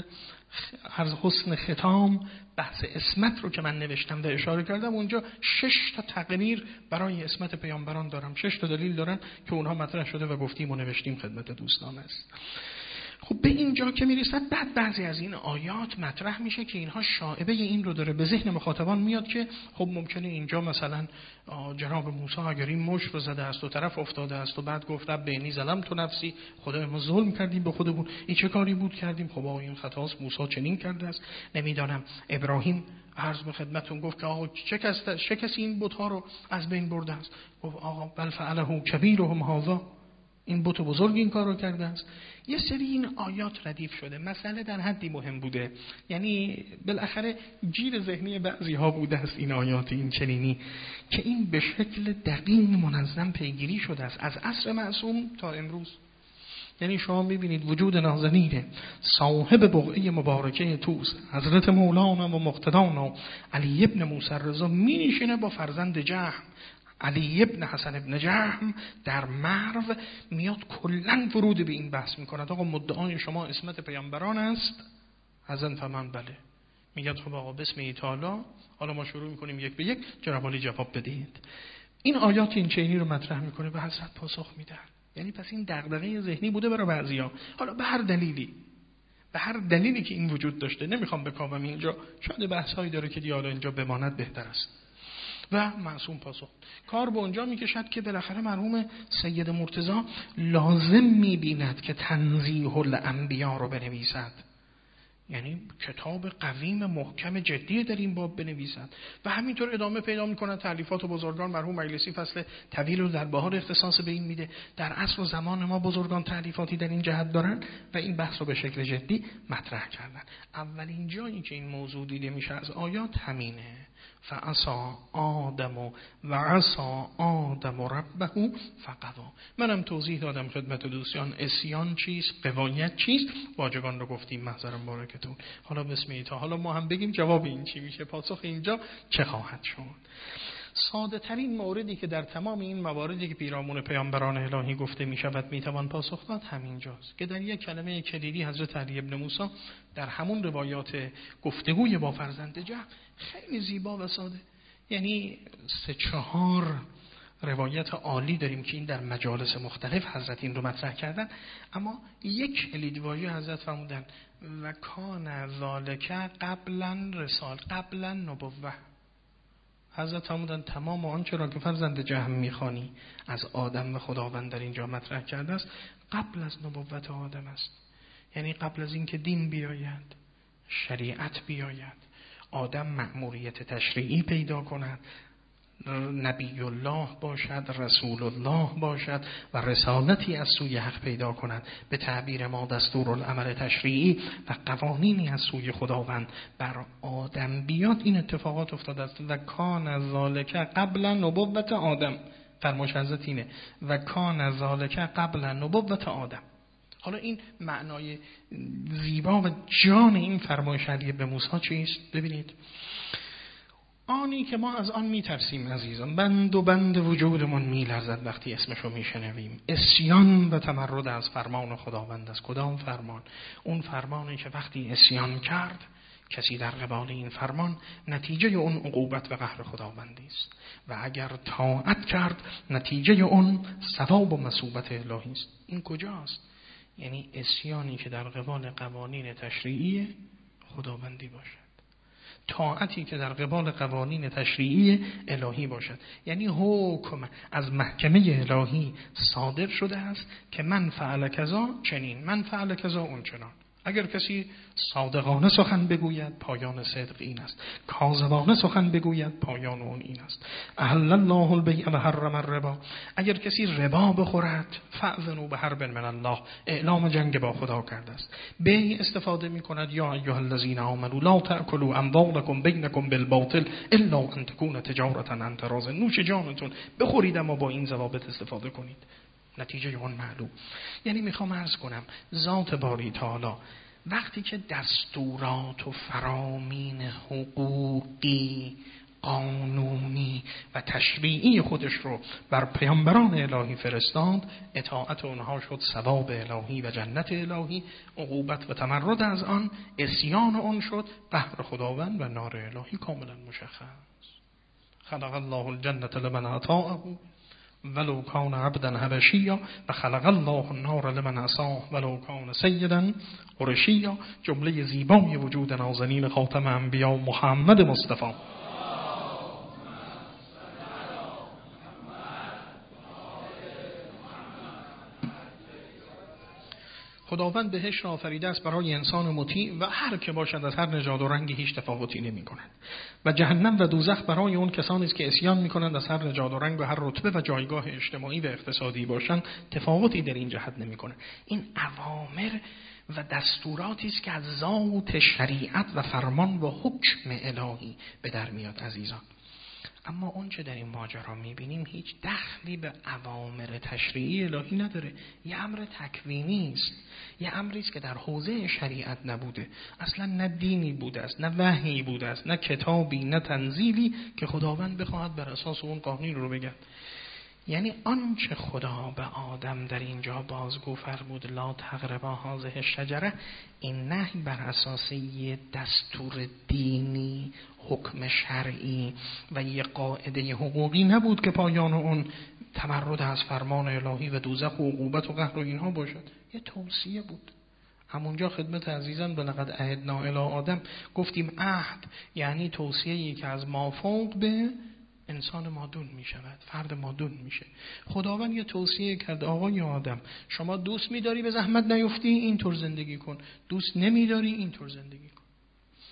حسن ختام بحث اسمت رو که من نوشتم و اشاره کردم، اونجا شش تا تقریر برای اسمت پیامبران دارم، شش تا دلیل دارن که اونها مطرح شده و گفتیم و نوشتیم خدمت دوستان است. خب به اینجا که میرسد بعد بعضی از این آیات مطرح میشه که اینها شائبه این رو داره، به ذهن مخاطبان میاد که خب ممکنه اینجا مثلا جناب موسی اگر این مشت رو زده است و طرف افتاده است و بعد گفت رب اینی ظلمت نفسی، خدای ما ظلم کردیم به خودمون، این چه کاری بود کردیم، خب آقا این خطاست، موسی چنین کرده است، نمیدانم ابراهیم عرض به خدمتتون گفت که آقا چه کس چه کسی این بت‌ها رو از بین برده است، گفت آقا بل فعله کبیرهم هذا، این بت بزرگ این کار رو کرده است. یه سری این آیات ردیف شده، مسئله در حدی مهم بوده، یعنی بالاخره گیر ذهنی بعضی ها بوده است این آیات این چنینی که این به شکل دقیق منظم پیگیری شده است از عصر معصوم تا امروز. یعنی شما میبینید وجود نازنین صاحب بقعه مبارکه توس حضرت مولانا و مقتدانا علی ابن موسی رضا می نشینه با فرزند جهم علی ابن حسن ابن جهم در مرو، میاد کلن ورود به این بحث میکند. آقا مدعای شما اسمت پیامبران است؟ حسن فمن بله. میگه خب آقا بسم ایتالا، حالا ما شروع میکنیم یک به یک، جناب عالی جواب بدید. این آیات این چینی رو مطرح میکنه، به حضرت پاسخ میدن. یعنی پس این دغدغه ذهنی بوده برای بعضیا، حالا به هر دلیلی به هر دلیلی که این وجود داشته، نمیخوام بکاوم اینجا، شاید بحثایی داره که دیگه اینجا بماند بهتر است. و معصوم پاسخ کار به اونجا میکشد که بالاخره مرحوم سید مرتضی لازم میبیند که تنزیه الانبیا رو بنویسد، یعنی کتاب قویم محکم جدی در این باب بنویسد و همینطور ادامه پیدا میکنه. تالیفات بزرگان مرحوم مجلسی فصل طویل رو در بهار اختصاص به این میده. در عصر و زمان ما بزرگان تالیفاتی در این جهت دارن و این بحث رو به شکل جدی مطرح کردن. اولین جایی که این موضوع دیده میشه از آیات همینه فعصا آدم و عصا آدم ربه فغوا. منم توضیح دادم خدمت دوستان عصیان چیست، غوایت چیست. واجبان رو گفتیم محضر مبارکتون. حالا بسم الله، حالا ما هم بگیم جواب این چی میشه، پاسخ اینجا چه خواهد شد. ساده ترین موردی که در تمام این مواردی که پیرامون پیامبران الهی گفته می شود می توان پاسخ داد همینجاست که در یک کلمه کلیدی حضرت علی ابن موسی در همون روایات گفتگوی با فرزند جهل خیلی زیبا و ساده، یعنی سه چهار روایت عالی داریم که این در مجالس مختلف حضرت این رو مطرح کردن، اما یک کلیدواژه حضرت فرمودن و کان ذالک قبلا رسال قبلا نبوه. حضرت فرمودن تمام آنچه را که فرزند جهم میخوانی از آدم و خداوند در اینجا مطرح کرده است قبل از نبوت آدم است، یعنی قبل از اینکه دین بیاید، شریعت بیاید، آدم مأموریت تشریعی پیدا کند، نبی الله باشد، رسول الله باشد و رسالتی از سوی حق پیدا کند، به تعبیر ما دستورالعمل تشریعی و قوانینی از سوی خداوند بر آدم بیاد. این اتفاقات افتاده است و کان ذالک قبل نبوت آدم. فرمایش حضرت اینه و کان ذالک قبل نبوت آدم. حالا این معنای زیبا و جان این فرمایش علی ابن موسی چیست؟ ببینید، آنی که ما از آن میترسیم عزیزان، بند و بند وجودمون میلرزد وقتی اسمشو میشنویم، عصیان و تمرد از فرمان خداوند است. کدام فرمان؟ اون فرمانی که وقتی عصیان کرد کسی در قبال این فرمان، نتیجه اون عقوبت و قهر خداوندی است، و اگر طاعت کرد نتیجه اون ثواب و مثوبت الهی است. این کجاست؟ یعنی عصیانی که در قبال قوانین تشریعی خداوندی باشد، طاعتی که در قبال قوانین تشریعی الهی باشد، یعنی حکم از محکمه الهی صادر شده است که من فعل کذا چنین، من فعل کذا اون چنان. اگر کسی صادقانه سخن بگوید پایان صدق این است، کاذبانه سخن بگوید پایان اون این است. احل الله البیع و حرم الربا. اگر کسی ربا بخورد فاذنوا بحرب من الله، اعلام جنگ با خدا کرده است. بیع استفاده می کند یا ایها الذین آمنوا لا تأکلوا اموالکم بینکم بالباطل الا ان تکون تجارة عن تراض. نوش جانتون بخورید اما با این ضوابط استفاده کنید، نتیجه اون معلوم. یعنی میخوام عرض کنم ذات باری تعالی وقتی که دستورات و فرامین حقوقی، قانونی و تشریعی خودش رو بر پیامبران الهی فرستاد، اطاعت اونها شد ثواب الهی و جنت الهی، عقوبت و تمرد از آن، عصیان اون شد قهر خداوند و نار الهی. کاملا مشخص. خلق الله الجنة لمن اطاعه ولو کان عبدا حبشیا و خلق الله النار لمن عصاه ولو کان سیدا قرشیا. جمله زیبای وجود نازنین خاتم انبیا محمد مصطفی خداوند بهشت آفریده است برای انسان مطیع و هر که باشد از هر نژاد و رنگی هیچ تفاوتی نمی کند، و جهنم و دوزخ برای اون کسانی است که عصیان می کنند از هر نژاد و رنگ و هر رتبه و جایگاه اجتماعی و اقتصادی باشند، تفاوتی در این جهت نمی کند. این اوامر و دستوراتی است که از ذات شریعت و فرمان و حکم الهی به در میاد عزیزان. اما اون چه در این ماجرا میبینیم هیچ دخلی به اوامر تشریعی الهی نداره. یه امر تکوینی است، یه امری است که در حوزه شریعت نبوده، اصلا نه دینی بوده است، نه وحی بوده است، نه کتابی، نه تنزیلی که خداوند بخواهد بر اساس اون قانون رو بگه. یعنی آنچه خدا به آدم در اینجا بازگو فرمود لا تقربا هذه الشجره، این نهی بر اساس یه دستور دینی، حکم شرعی و یه قاعده حقوقی نبود که پایان اون تمرد از فرمان الهی و دوزخ و عقوبت و قهر و اینها باشد. یه توصیه بود. همونجا خدمت عزیزان بلقد عهدنا الی آدم گفتیم عهد یعنی توصیه‌ای که از مافوق به انسان مادون می شود، فرد مادون میشه. خداوند یه توصیه کرد آقای آدم شما دوست می‌داری به زحمت نیفتی اینطور زندگی کن، دوست نمی‌داری اینطور زندگی کن.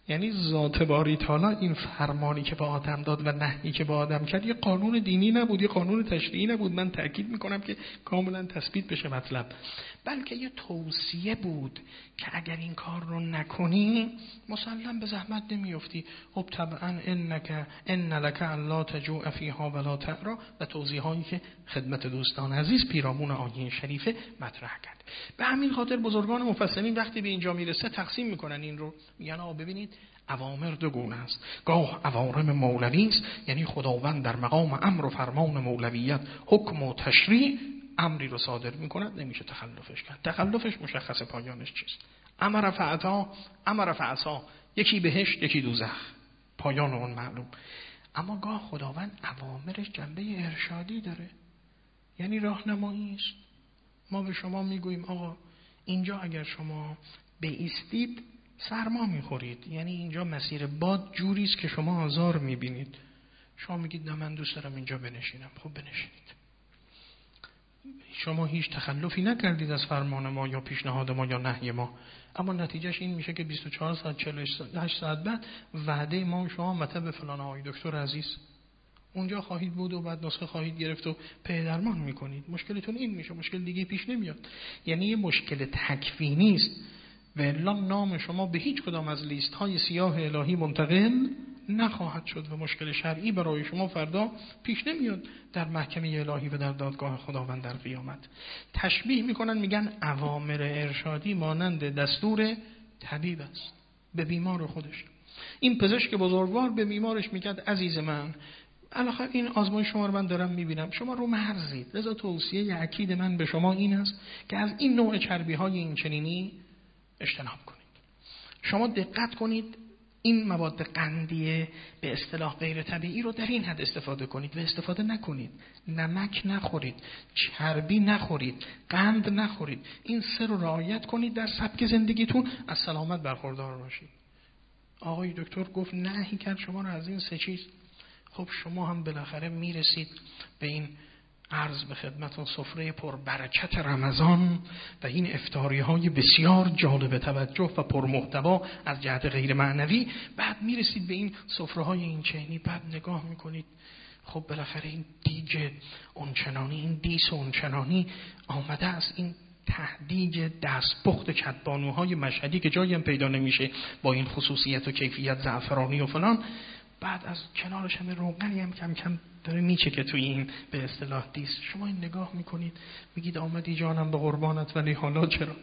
یعنی ذات باری تعالی این فرمانی که به آدم داد و نهی که به آدم کرد یه قانون دینی نبود، یه قانون تشریعی نبود. من تأکید میکنم که کاملا تثبیت بشه مطلب، بلکه یه توصیه بود که اگر این کار رو نکنی مسلم به زحمت نمیافتی. خب طبعا انک ان لک الا تجوع فیها ولا تعرا و توضیحاتی که خدمت دوستان عزیز پیرامون آیه شریفه مطرح کرد. به همین خاطر بزرگان مفسرین وقتی به اینجا میرسه تقسیم میکنن این رو، میگن آ ببینید اوامر دو گونه است. گاه اوامر مولوی است، یعنی خداوند در مقام امر و فرمان مولویت حکم و تشریع امری رو صادر میکند، نمیشه تخلفش کرد. تخلفش مشخص پایانش چیست. امر فعطا امر فعصا، یکی بهشت یکی دوزخ، پایان اون معلوم. اما گاه خداوند اوامرش جنبه ارشادی داره، یعنی راهنمایی است. ما به شما میگوییم آقا اینجا اگر شما بایستید سرما میخورید، یعنی اینجا مسیر باد جوری است که شما آزار میبینید. شما میگید نه من دوست دارم اینجا بنشینم، خب بنشینید. شما هیچ تخلفی نکردید از فرمان ما یا پیشنهاد ما یا نهی ما، اما نتیجهش این میشه که بیست و چهار ساعت چهل و هشت ساعت بعد وعده ما شما مطب فلان آقای دکتر عزیز اونجا خواهید بود و بعد نسخه خواهید گرفت و پی درمان میکنید. مشکلتون این میشه، مشکل دیگه پیش نمیاد. یعنی یه مشکل تکوینی است و الا نام شما به هیچ کدام از لیست های سیاه الهی منتقل نخواهد شد و مشکل شرعی برای شما فردا پیش نمیاد در محکمه الهی و در دادگاه خداوند در قیامت. تشبیه میکنن میگن اوامر ارشادی مانند دستور طبیب است به بیمار خودش. این پزشک بزرگوار به بیمارش میگه عزیز من علاوه این آزمایش شما رو من دارم میبینم، شما رو مرزید، لذا توصیه اکید من به شما این است که از این نوع چربی های این چنینی اجتناب کنید. شما دقت کنید این مواد قندی به اصطلاح غیر طبیعی رو در این حد استفاده کنید و استفاده نکنید. نمک نخورید، چربی نخورید، قند نخورید. این سه رو رعایت کنید در سبک زندگیتون، از سلامت برخوردار باشید. آقای دکتر گفت نهی کرد شما رو از این سه چیز. خب شما هم بالاخره میرسید به این عرض به خدمتون سفره پربرکت رمضان و این افطاری های بسیار جالب توجه و پرمحتوا از جهت غیر معنوی. بعد میرسید به این سفره های این چنینی، بعد نگاه میکنید خب بالاخره این دیج اونچنانی، این دیس اونچنانی آمده از این تهدیج دستپخت کدبانوهای مشهدی که جایی هم پیدا نمیشه با این خصوصیت و کیفیت زعفرانی و فلان. بعد از کنارش همه روغنی هم کم کم داره میچه که توی این به اصطلاح دیست. شما این نگاه میکنید میگید آمدی جانم به قربانت ولی حالا چرا؟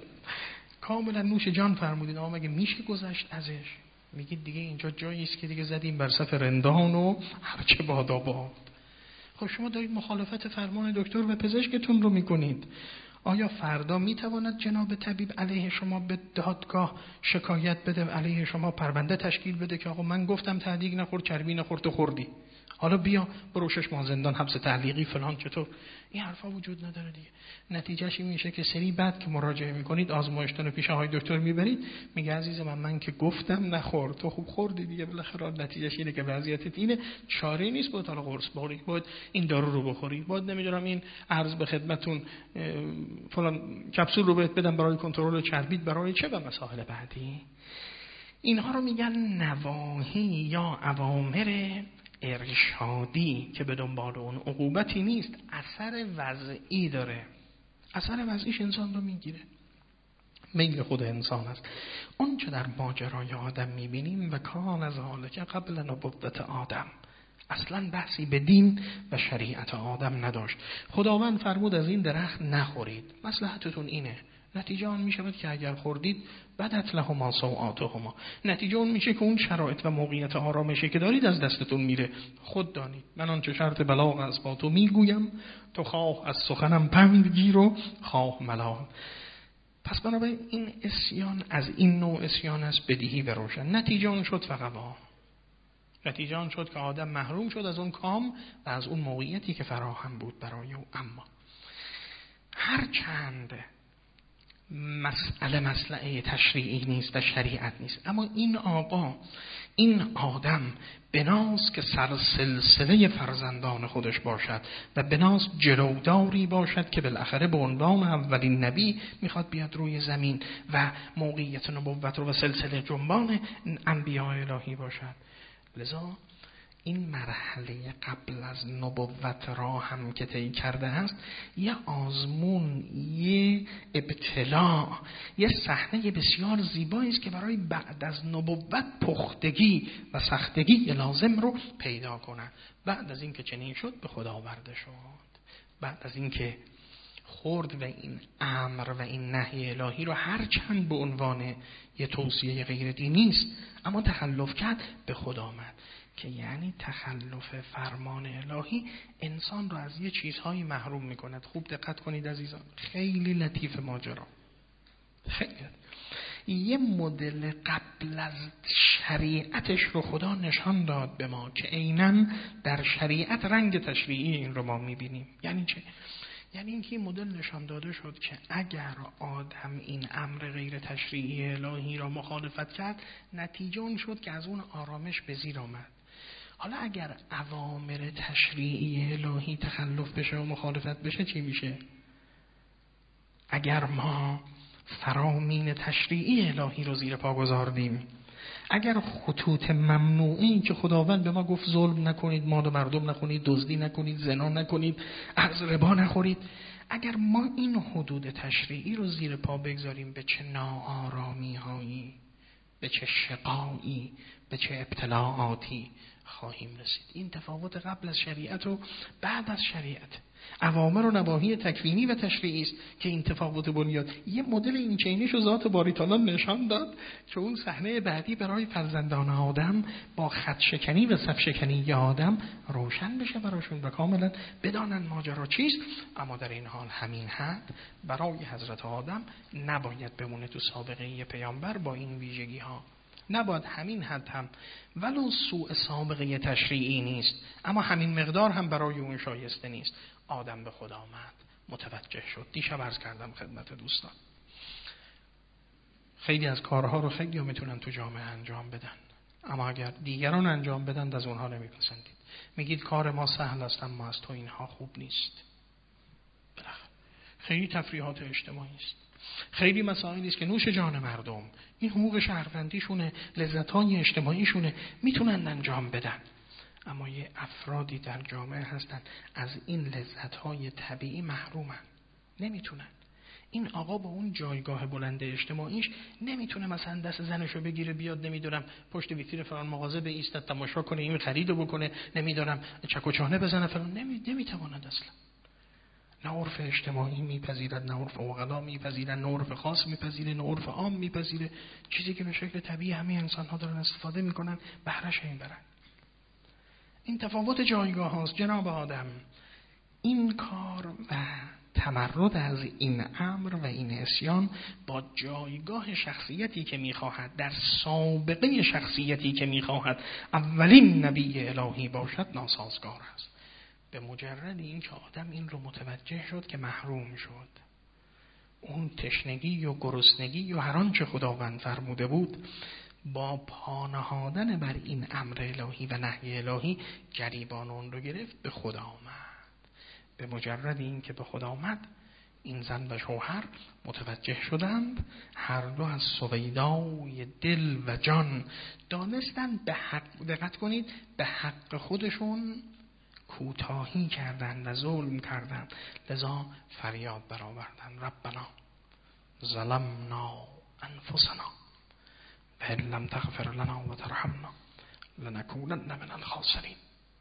کاملا نوش جان فرمودید. آقا مگه میشه گذشت ازش؟ میگید دیگه اینجا جایی است که دیگه زدیم بر صف رندان و هرچه بادا باد. خب شما دارید مخالفت فرمان دکتر و پزشکتون رو میکنید. آیا فردا میتواند جناب طبیب علیه شما به دادگاه شکایت بده، علیه شما پرونده تشکیل بده که آقا من گفتم تهدیگ نخور، چربی نخور، تو خوردی، حالا بیا برو شش ماه زندان، حبس تعلیقی فلان؟ چطور؟ این حرفا وجود نداره دیگه. نتیجهش این میشه که سری بعد که مراجعه میکنید آزمایشتون رو پیش آقای دکتر میبرید، میگه عزیز من من که گفتم نخور، تو خوب خوردی دیگه. بالاخره نتیجهش اینه که وضعیتت اینه، چاره نیست باید حالا قرص بخوری، باید این دارو رو بخوری، باید نمیدونم این عرض به خدمتون فلان کپسول رو بهت بدم برای کنترل چربیت، برای چه و مسائل بعدی. اینها رو میگن نواهی یا اوامر ارشادی که به دنبال اون عقوبتی نیست، اثر وضعی داره. اثر وضعیش انسان رو میگیره، میل خود انسان است. اون چه در ماجرای آدم میبینیم و کان از حاله که قبل نبوت آدم، اصلا بحثی به دین و شریعت آدم نداشت. خداوند فرمود از این درخت نخورید، مصلحتتون اینه. نتیجه آن می شود که اگر خوردید بدت لهما سوآتهما، نتیجه اون میشه که اون شرایط و موقعیت آرامشی که دارید از دستتون میره. خود دانید من آنچه شرط بلاغ از با تو میگویم، تو خواه از سخنم پند گیر و خواه ملال. پس بنابراین این اسیان از این نوع اسیان است بدیهی و روشن. نتیجه اون شد فقبا، نتیجه اون شد که آدم محروم شد از اون کام و از اون موقعیتی که فراهم بود برای او. اما هر چند مسئله مسئله تشریعی نیست و شریعت نیست، اما این آقا این آدم بناس که سرسلسله فرزندان خودش باشد و بناس جلوداری باشد که بالاخره به عنوان اولین نبی میخواد بیاد روی زمین و موقعیت نبوت رو و سلسله جنبان انبیاء الهی باشد. لذا این مرحله قبل از نبوت را هم که طی کرده است، یه آزمون، یه ابتلاع، یه صحنه بسیار زیبایی است که برای بعد از نبوت پختگی و سختگی لازم رو پیدا کنند. بعد از این که چنین شد به خدا آورده شد، بعد از این که خورد و این امر و این نهی الهی رو هرچند به عنوان یه توصیه غیر دینی است اما تخلف کرد، به خدا آمد. که یعنی تخلف فرمان الهی انسان رو از یه چیزهایی محروم میکند. خوب دقت کنید عزیزان، خیلی لطیف ماجرا. خیلی یه مدل قبل از شریعتش رو خدا نشان داد به ما که عیناً در شریعت رنگ تشریعی این رو ما میبینیم. یعنی چه؟ یعنی اینکه این مدل نشان داده شد که اگر آدم این امر غیر تشریعی الهی را مخالفت کرد، نتیجه اون شد که از اون آرامش به زیر آمد. حالا اگر اوامر تشریعی الهی تخلف بشه و مخالفت بشه چی میشه؟ اگر ما فرامین تشریعی الهی رو زیر پا گذاردیم، اگر خطوط ممنوعی که خداوند به ما گفت ظلم نکنید، مال مردم نخورید، دزدی نکنید، زنا نکنید، از ربا نخورید، اگر ما این حدود تشریعی رو زیر پا بگذاریم، به چه ناآرامی هایی، به چه شقایی، به چه ابتلاعاتی خواهیم رسید. این تفاوت قبل از شریعت و بعد از شریعت، اوامر و نواهی تکوینی و تشریعی است که این تفاوت بنیاد. یه مدل این چینیش رو ذات باری تعالی نشان داد که اون صحنه بعدی برای فرزندان آدم با خط شکنی و صف شکنی آدم روشن بشه براشون و کاملا بدانن ماجرا چیست. اما در این حال همین حد برای حضرت آدم نباید بمونه تو سابقه پیامبر با این ویژگی ها. نباید همین حد هم ولو سوء سابقه تشریعی نیست، اما همین مقدار هم برای اون شایسته نیست. آدم به خدا آمد، متوجه شد. دیشب عرض کردم خدمت دوستان، خیلی از کارها رو خیلی ها میتونن تو جامعه انجام بدن، اما اگر دیگران انجام بدن از اونها نمیپسندید. میگید کار ما سهل است اما از تو اینها خوب نیست. بالاخره خیلی تفریحات اجتماعی است، خیلی مسائلی است که نوش جان مردم، این حقوق شهروندیشونه، لذت‌های اجتماعیشونه، میتونن انجام بدن. اما یه افرادی در جامعه هستن از این لذت‌های طبیعی محرومن، نمیتونن. این آقا با اون جایگاه بلند اجتماعیش نمیتونه مثلا دست زنشو بگیره بیاد نمیدونم پشت ویترین فلان مغازه به ایستاد تماشا کنه، این خریدو بکنه، نمیدونم چک و چانه بزنه فلان، نمی نمیتواند اصلا. نه عرف اجتماعی میپذیرد، نه عرف عقلا میپذیرد، نه عرف خاص میپذیره، نه عرف عام میپذیره. چیزی که به شکل طبیعی همه انسان‌ها دارن استفاده میکنن، بهره‌اش این برن. این تفاوت جایگاه هاست جناب آدم. این کار و تمرد از این امر و این عصیان با جایگاه شخصیتی که میخواهد، در سابقه شخصیتی که میخواهد اولین نبی الهی باشد ناسازگار است. به مجرد این که آدم این رو متوجه شد که محروم شد، اون تشنگی و گرسنگی و هر آنچه خداوند فرموده بود، با پانهادن بر این امر الهی و نهی الهی گریبان اون رو گرفت، به خدا آمد. به مجرد این که به خدا آمد، این زن و شوهر متوجه شدند، هر دو از سویدای دل و جان دانستند به حق، دقت کنید، به حق خودشون کوتاهی کردند و ظلم کردند. لذا فریاد برآوردند ربنا ظلمنا انفسنا و ان لم تغفر لنا و ترحمنا لنکونن من الخاسرین.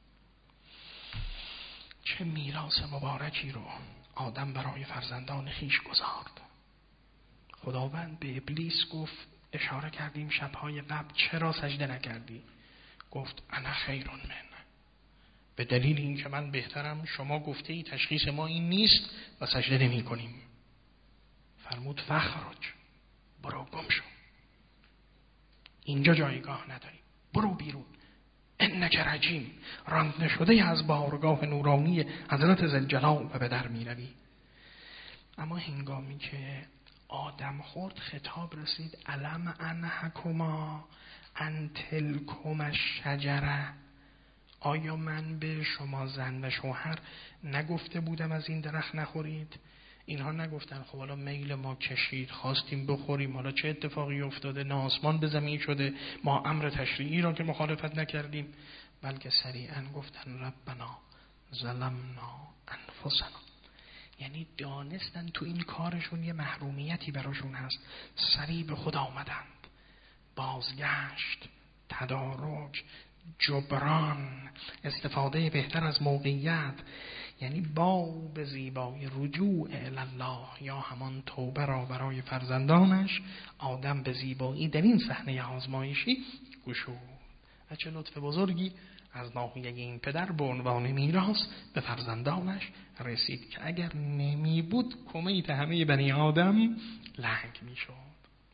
چه میراث مبارکی رو آدم برای فرزندان خیش گذارد. خداوند به ابلیس گفت، اشاره کردیم شبهای قبل، چرا سجده نکردی؟ گفت انا خیر من، به دلیل این که من بهترم. شما گفته ای تشخیص ما این نیست و سجده نمی کنیم. فرمود فخرج، برو گم شو، اینجا جایگاه نداری، برو بیرون، انک رجیم، رانده شده از بارگاه نورانی حضرت ذوالجلال و به در می روی. اما هنگامی که آدم خورد خطاب رسید علم انهکما ان تلکما الشجره، آیا من به شما زن و شوهر نگفته بودم از این درخت نخورید؟ اینها نگفتن خب حالا میل ما کشید خواستیم بخوریم، حالا چه اتفاقی افتاده، نه آسمان به زمین شده، ما امر تشریعی را که مخالفت نکردیم، بلکه سریعا گفتن ربنا ظلمنا انفسنا. یعنی دانستن تو این کارشون یه محرومیتی براشون هست، سریع به خود آمدند، بازگشت، تدارک، جبران، استفاده بهتر از موقعیت. یعنی باب زیبای رجوع الله یا همان توبه را برای فرزندانش آدم به زیبایی در این صحنه آزمایشی گشود. و چه لطف بزرگی از ناحیه این پدر به عنوان میراث به فرزندانش رسید که اگر نمی بود کمیت همه بنی آدم لنگ می شد.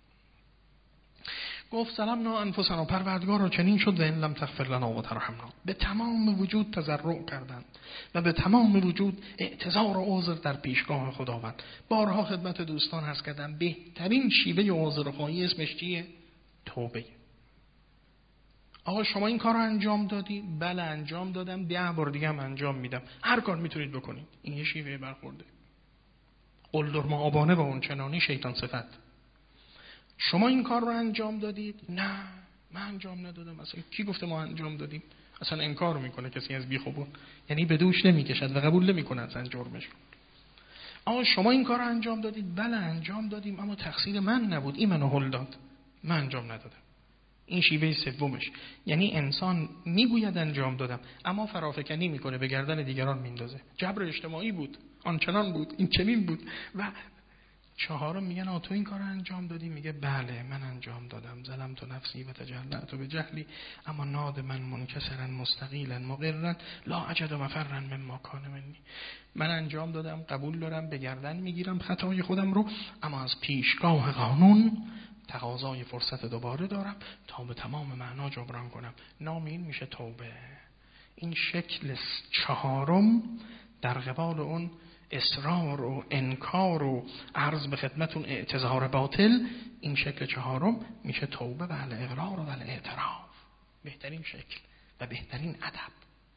گفت ظلمنا انفسنا، پروردگارا چنین شد و ان لم تغفر لنا و ترحمنا. به تمام وجود تضرع کردند و به تمام وجود اعتذار و عذر در پیشگاه خداوند. بارها خدمت دوستان هست کردم بهترین شیوه عذرخواهی اسمش چیه؟ توبه. آقا شما این کار رو انجام دادی؟ بله انجام دادم، ده بار دیگه هم انجام میدم، هر کار میتونید بکنید. این یه شیوه برخورده. قلدر معابانه و اون چنانی شیطان صفت. شما این کار رو انجام دادید؟ نه من انجام ندادم. اصلا کی گفته ما انجام دادیم؟ اصلا انکار میکنه کسی از بیخوبون، یعنی به دوش نمیکشد و قبول نمیکنه اصلا جرمش. آقا شما این کار رو انجام دادید؟ بله انجام دادیم، اما تقصیر من نبود، این منو هل داد، من انجام ندادم. این شیوه سومش. یعنی انسان میگوید انجام دادم اما فرافکنی میکنه، به گردن دیگران میندازه. جبر اجتماعی بود، آنچنان بود، این چنین بود. و چهارم میگن آ تو این کار انجام دادی؟ میگه بله من انجام دادم، ظلمت نفسی و تجلعت به جهلی اما ناد من منکسرا مستقیلا مقرا لا اجد مفرا مما کان منی. من انجام دادم، قبول دارم، به گردن میگیرم خطای خودم رو، اما از پیشگاه قانون تقاضای فرصت دوباره دارم تا به تمام معنا جبران کنم. نام این میشه توبه. این شکل چهارم در قبال اون اصرار و انکار و عرض به خدمتون اعتذار باطل، این شکل چهارم میشه توبه و الاقرار و الاعتراف. بهترین شکل و بهترین ادب.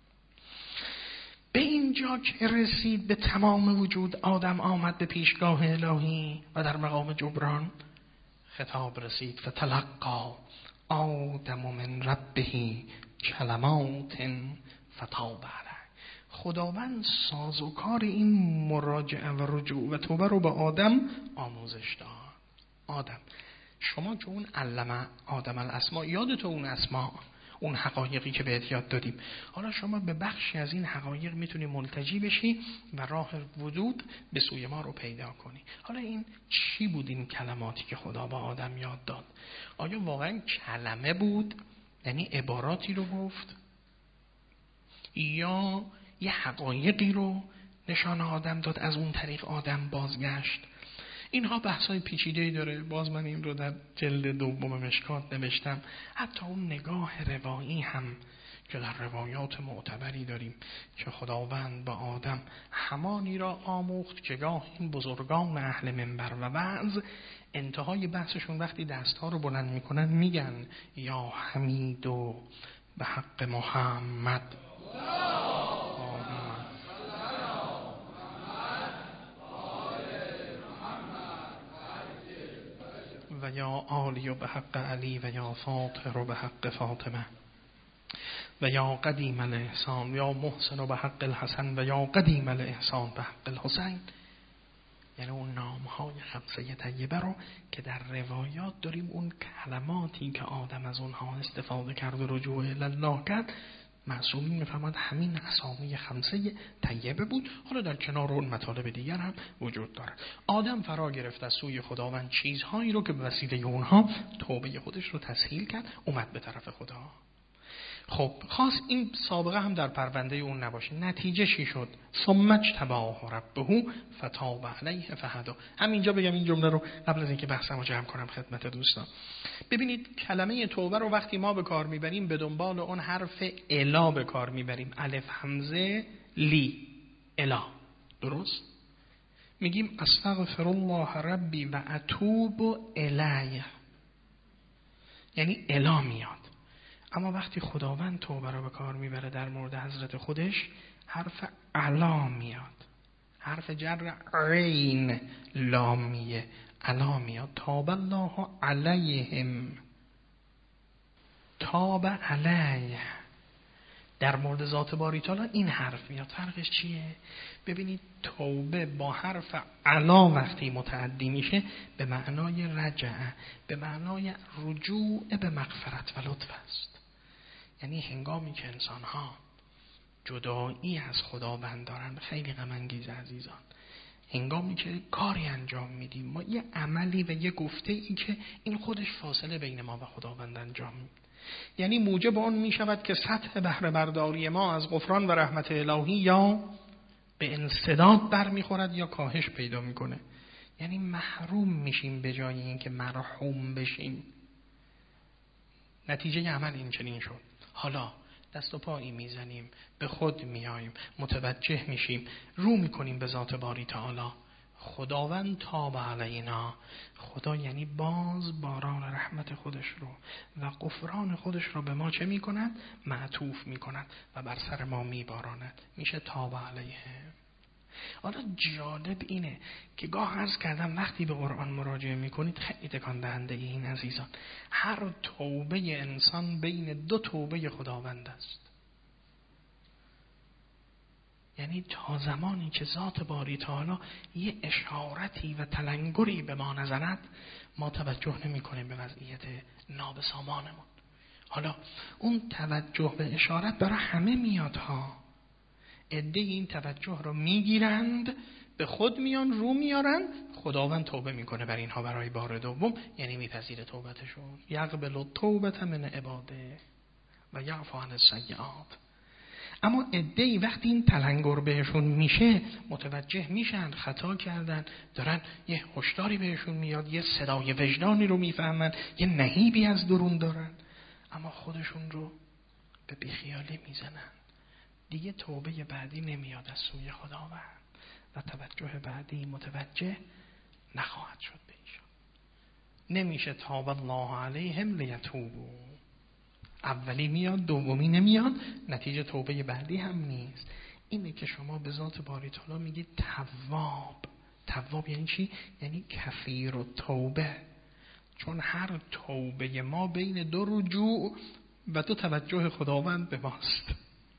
به اینجا که رسید به تمام وجود آدم آمد به پیشگاه الهی و در مقام جبران خطاب رسید فتلقا آدم من ربه کلمات فتاب علیه. خداوند سازوکار این مراجعه و رجوع و توبه رو به آدم آموزش داد. آدم شما که اون علم آدم الاسما، یادت اون اسما، اون حقایقی که بهت یاد دادیم، حالا شما به بخشی از این حقایق میتونی ملتجی بشی و راه ورود به سوی ما رو پیدا کنی. حالا این چی بود این کلماتی که خدا با آدم یاد داد؟ آیا واقعا کلمه بود؟ یعنی عباراتی رو گفت؟ یا یه حقایقی رو نشان آدم داد، از اون طریق آدم بازگشت؟ اینها بحثای پیچیده‌ای داره، باز من این رو در جلد دوم مشکات نوشتم. حتی اون نگاه روایی هم که در روایات معتبری داریم که خداوند با آدم همانی را آموخت که گاه این بزرگان اهل منبر و وعظ انتهای بحثشون وقتی دستها رو بلند میکنن میگن یا حمیدو به حق محمد و یا آلی به حق علی و یا فاطر به حق فاطمه و یا قدیم الاحسان و یا محسن به حق الحسن و یا قدیم الاحسان به حق الحسین. یعنی اون نامهای خمسه طیبه رو که در روایات داریم، اون کلماتی که آدم از اونها استفاده کرد و رجوع الله کرد، معصومین میفهمند همین اسامی خمسه طیبه بود. حالا در کنار اون مطالب دیگر هم وجود داره. آدم فرا گرفت از سوی خداوند چیزهایی رو که به وسیله اونها توبه خودش رو تسهیل کرد، اومد به طرف خدا. خب خواست این سابقه هم در پرونده اون نباشه. نتیجه چی شد؟ ثم اجتباه ربه فتاب علیه فهدی. همینجا بگم این جمله رو قبل از اینکه بحثمو جمع کنم خدمت دوستان. ببینید کلمه توبه رو وقتی ما به کار میبریم به دنبال اون حرف الا به کار میبریم، الف همزه لی الا، درست؟ میگیم استغفر الله ربی و اتوب الیه، یعنی الا میاد. اما وقتی خداوند توبه رو به کار میبره در مورد حضرت خودش، حرف الا میاد، حرف جر عین لامیه، الا میاد. تاب الله علیهم، تاب علیه. در مورد ذات باری تعالی این حرف میاد. فرقش چیه؟ ببینید توبه با حرف علا وقتی متعدی میشه به معنای رجعه، به معنای رجوع به مغفرت و لطف است. یعنی هنگامی که انسان ها جدایی از خداوند دارن، خیلی غم انگیز عزیزان، هنگامی که کاری انجام میدیم ما، یه عملی و یه گفته ای که این خودش فاصله بین ما و خداوند انجام میدیم، یعنی موجب آن میشود که سطح بهره برداری ما از غفران و رحمت الهی یا به انسداد برمیخورد یا کاهش پیدا میکنه. یعنی محروم میشیم به جای اینکه مرحوم بشیم. نتیجه عمل این چنین شد. حالا دست و پایی میزنیم، به خود میاییم، متوجه میشیم، رو میکنیم به ذات باری تعالی. خداوند تاب علینا، خدا یعنی باز باران رحمت خودش رو و غفران خودش رو به ما چه میکند؟ معطوف میکند و بر سر ما میباراند. میشه تاب علیه. حالا جالب اینه که گاه عرض کردم وقتی به قرآن مراجعه میکنید خیلی تکان دهنده این عزیزان، هر توبه انسان بین دو توبه خداوند است. یعنی تا زمانی که ذات باری تعالی یه اشارتی و تلنگری به ما نزند ما توجه نمی کنیم به وضعیت نابسامانمون. حالا اون توجه به اشارت برای همه میاد ها. عده این توجه رو میگیرند، به خود میان، رو میارن، خداوند توبه میکنه بر اینها برای بار دوم، یعنی میپذیره توبتشون. یقبل التوبة من عباده و یعفو عن السیئات. اما عده‌ای وقتی این تلنگر بهشون میشه متوجه میشن خطا کردن، دارن یه هشداری بهشون میاد، یه صدای وجدانی رو میفهمن، یه نهیبی از درون دارن، اما خودشون رو به بیخیالی میزنن. دیگه توبه بعدی نمیاد از سوی خداوند و توجه بعدی متوجه نخواهد شد به ایشان. نمیشه تاب الله علیهم لیتوبوا. اولی میاد، دومی نمیاد، نتیجه توبه بعدی هم نیست. اینه که شما به ذات باری تعالی میگید تواب. تواب یعنی چی؟ یعنی کفیر و توبه. چون هر توبه ما بین دو رجوع و دو توجه خداوند به ماست.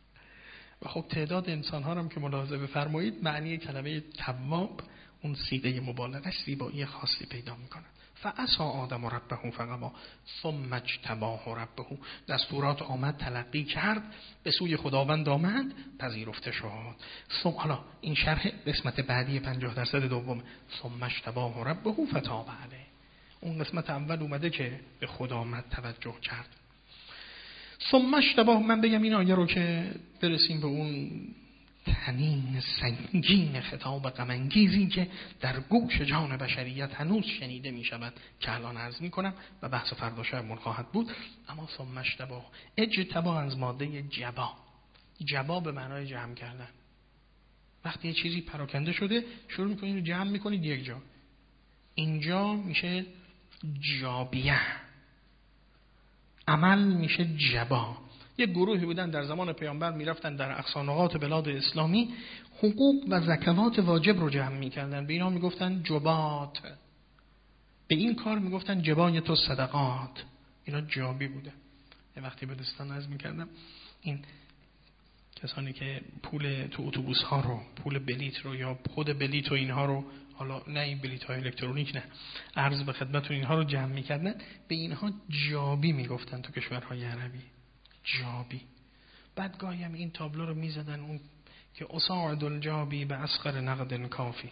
و خب تعداد انسان ها هم که ملاحظه بفرمایید معنی کلمه تواب اون سیغه مبالغه زیبایی خاصی پیدا میکنه. فعصا آدم ربه فغوا ثم اجتباه ربه. دستورات آمد، تلقی کرد، به سوی خداوند آمد، پذیرفته شد. ثم حالا این شرح قسمت بعدی پنجاه درصد دوم. ثم اجتباه ربه فتاب علیه. اون قسمت اول اومده که به خدا آمد، توجه کرد. ثم اجتباه، من بگم این آیه رو که برسیم به اون تنین سنگین خطاب غم انگیزی که در گوش جان بشریت هنوز شنیده می شود که الان عرض می کنم و بحث فردا شب خواهد بود. اما ثم اجتباه، اجتباه از ماده جبا. جبا به معنای جمع کردن. وقتی یه چیزی پراکنده شده شروع میکنید رو جمع میکنید یک جا، اینجا میشه جابیه، عمل میشه جبا. یک گروهی بودن در زمان پیامبر میرفتن در اقصانقات بلاد اسلامی حقوق و زکوات واجب رو جمع میکردن، به اینا میگفتن جبات، به این کار میگفتن جبایت و صدقات. اینا جابی بوده. یه وقتی به دوستان عرض میکردم این کسانی که پول تو اتوبوس ها رو، پول بلیت رو یا خود بلیت و اینها رو، حالا نه این بلیت های الکترونیک نه، عرض به خدمتتون اینها رو جمع میکردن، به اینها جابی میگفتن تو کشورهای عربی. جابی. بعد گاهی هم این تابلو رو میزدن اون که اساعد الجابی به اسخر نقد کافی.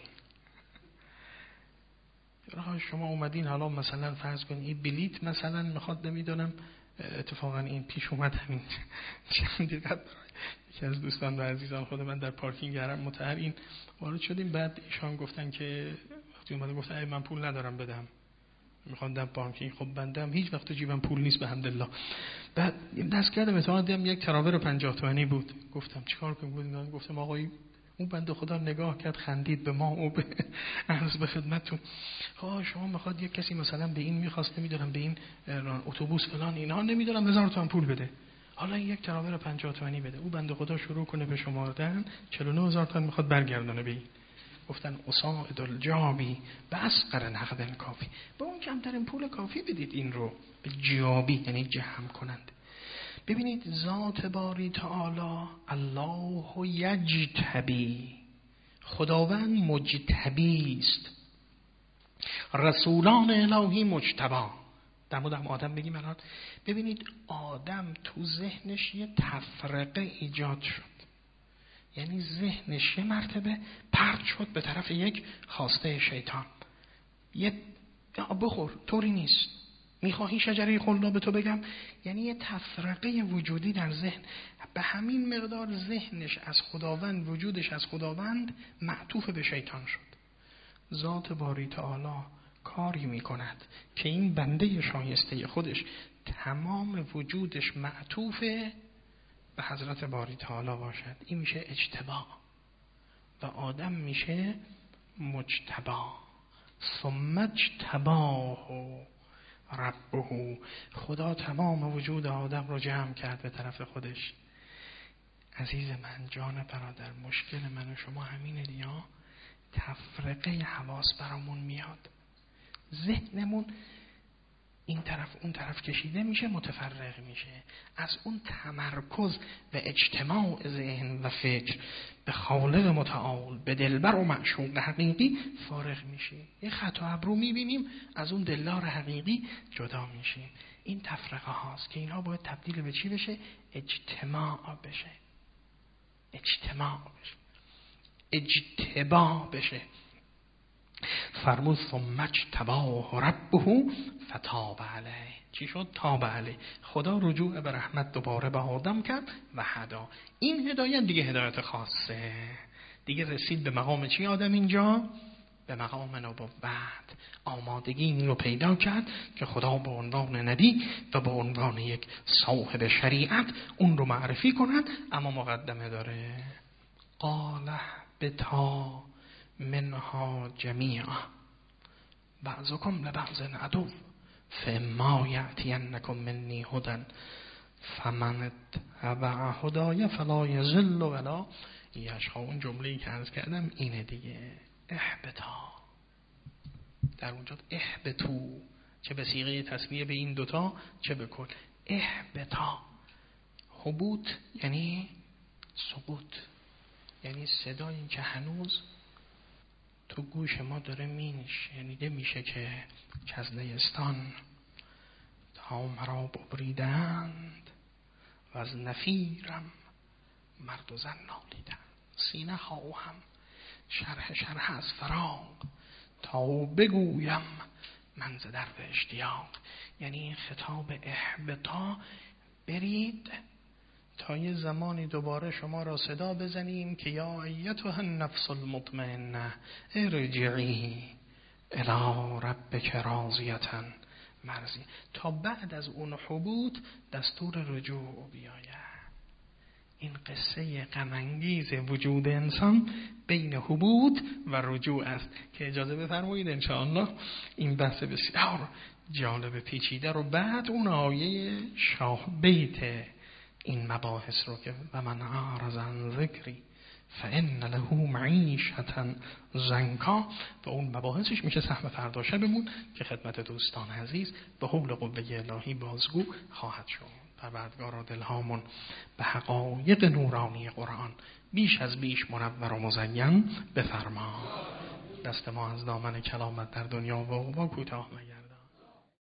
راه شما اومدین حالا مثلا فرض کنید این بلیت مثلا میخواد، نمیدونم اتفاقا این پیش اومد همین چند دقیقه یکی از دوستان و عزیزان خود من در پارکینگ حرم مطهر این وارد شدیم، بعد ایشان گفتن که وقتی اومده گفتن من پول ندارم بدم، میخوام در پارکینگ. خب بندم هیچ وقت تو جیبم پول نیست به حمدالله. بعد دست کردم اطلاع دیدم یک تراور پنجاه تومانی بود. گفتم چیکار کنم؟ گفتم آقای اون بنده خدا نگاه کرد، خندید به ما و به عرض به خدمتتون ها شما میخواد یک کسی مثلا به این میخواست نمیدونم به این اتوبوس فلان اینا نمیدونم هزار تومان پول بده، حالا این یک تراور پنجاه تومانی بده. اون بنده خدا شروع کنه به شمردن، چهل و نه هزار تومان میخواد برگردونه به این. گفتن اساعد الجابی باسقر نقد کافی، به اون کمترین پول کافی بدید این رو، به جیابی یعنی جمع کنند. ببینید ذات باری تعالی الله یجتبی، خداوند مجتبی است، رسولان الهی مجتبا. در مورد آدم بگیم الان، ببینید آدم تو ذهنش یه تفرقه ایجاد شد، یعنی ذهنش یه مرتبه پرت شد به طرف یک خواسته شیطان. یه بخور طوری نیست، میخواهی شجره خلد به تو بگم، یعنی یه تفرقه وجودی در ذهن. به همین مقدار ذهنش از خداوند، وجودش از خداوند معطوف به شیطان شد. ذات باری تعالی کاری میکند که این بنده شایسته خودش تمام وجودش معطوف به حضرت باری تعالی باشد. این میشه اجتبا و آدم میشه مجتبا. ثم اجتباه ربه، خدا تمام وجود آدم رو جمع کرد به طرف خودش. عزیز من، جان برادر، مشکل من و شما همینه دیگه، تفرقه حواس برامون میاد، ذهنمون این طرف اون طرف کشیده میشه، متفرق میشه، از اون تمرکز و اجتماع ذهن و فکر به خالق متعال، به دلبر و معشوق حقیقی فارغ میشیم. یه خط و ابرو میبینیم، از اون دلدار حقیقی جدا میشیم. این تفرقه هاست که اینها باید تبدیل به چی بشه؟ اجتماع بشه، اجتماع بشه، اجتباع بشه. فرمود ثم اجتباه ربه فتاب علیه. چی شد؟ تاب علیه. خدا رجوع به رحمت دوباره به آدم کرد و هدا. این هدایت دیگه هدایت خاصه، دیگه رسید به مقام چی آدم اینجا؟ به مقام نبوت. آمادگی این رو پیدا کرد که خدا به عنوان نبی و به عنوان یک صاحب شریعت اون رو معرفی کند. اما مقدمه داره، قاله بتا منها جمیعا بعضکم لبعض عدو فاما یأتینکم منی هدی فمن اتبع هدای فلا یضل ولا یشقی. اون جمله‌ای که عرض کردم اینه دیگه، احبتا. در اونجا احبتو، چه به صیغه تسمیه به این دوتا چه به کل. احبتا، هبوط یعنی سقوط، یعنی صدایی که هنوز تو گوش ما داره مینش، یعنی ده میشه که از نیستان تا مرا ببریدند و از نفیرم مرد و زن نالیدند. سینه خواهم شرح شرح از فراق تا بگویم من ز درد اشتیاق. یعنی این خطاب احبطا، برید تا یه زمانی دوباره شما را صدا بزنیم که یا ایتها النفس المطمئنه ارجعی الی ربک راضیة مرضیة. تا بعد از اون حبوط دستور رجوع بیاید. این قصه غم انگیز وجود انسان بین حبوط و رجوع است که اجازه بفرمایید انشاءالله این بحث بسیار جالب پیچیده رو بعد اون آیه شاه بیت این مباحث رو که و من اعرض عن ذکری فان له معیشة ضنکا، و اون مباحثش میشه سهم فردا شبمون که خدمت دوستان عزیز به حول قوه الهی بازگو خواهد شد. پروردگار و دلهامون به حقایق نورانی قرآن بیش از بیش منور و مزین بفرما. دست ما از دامن کلامت در دنیا و عقبی کوتاه نگردان.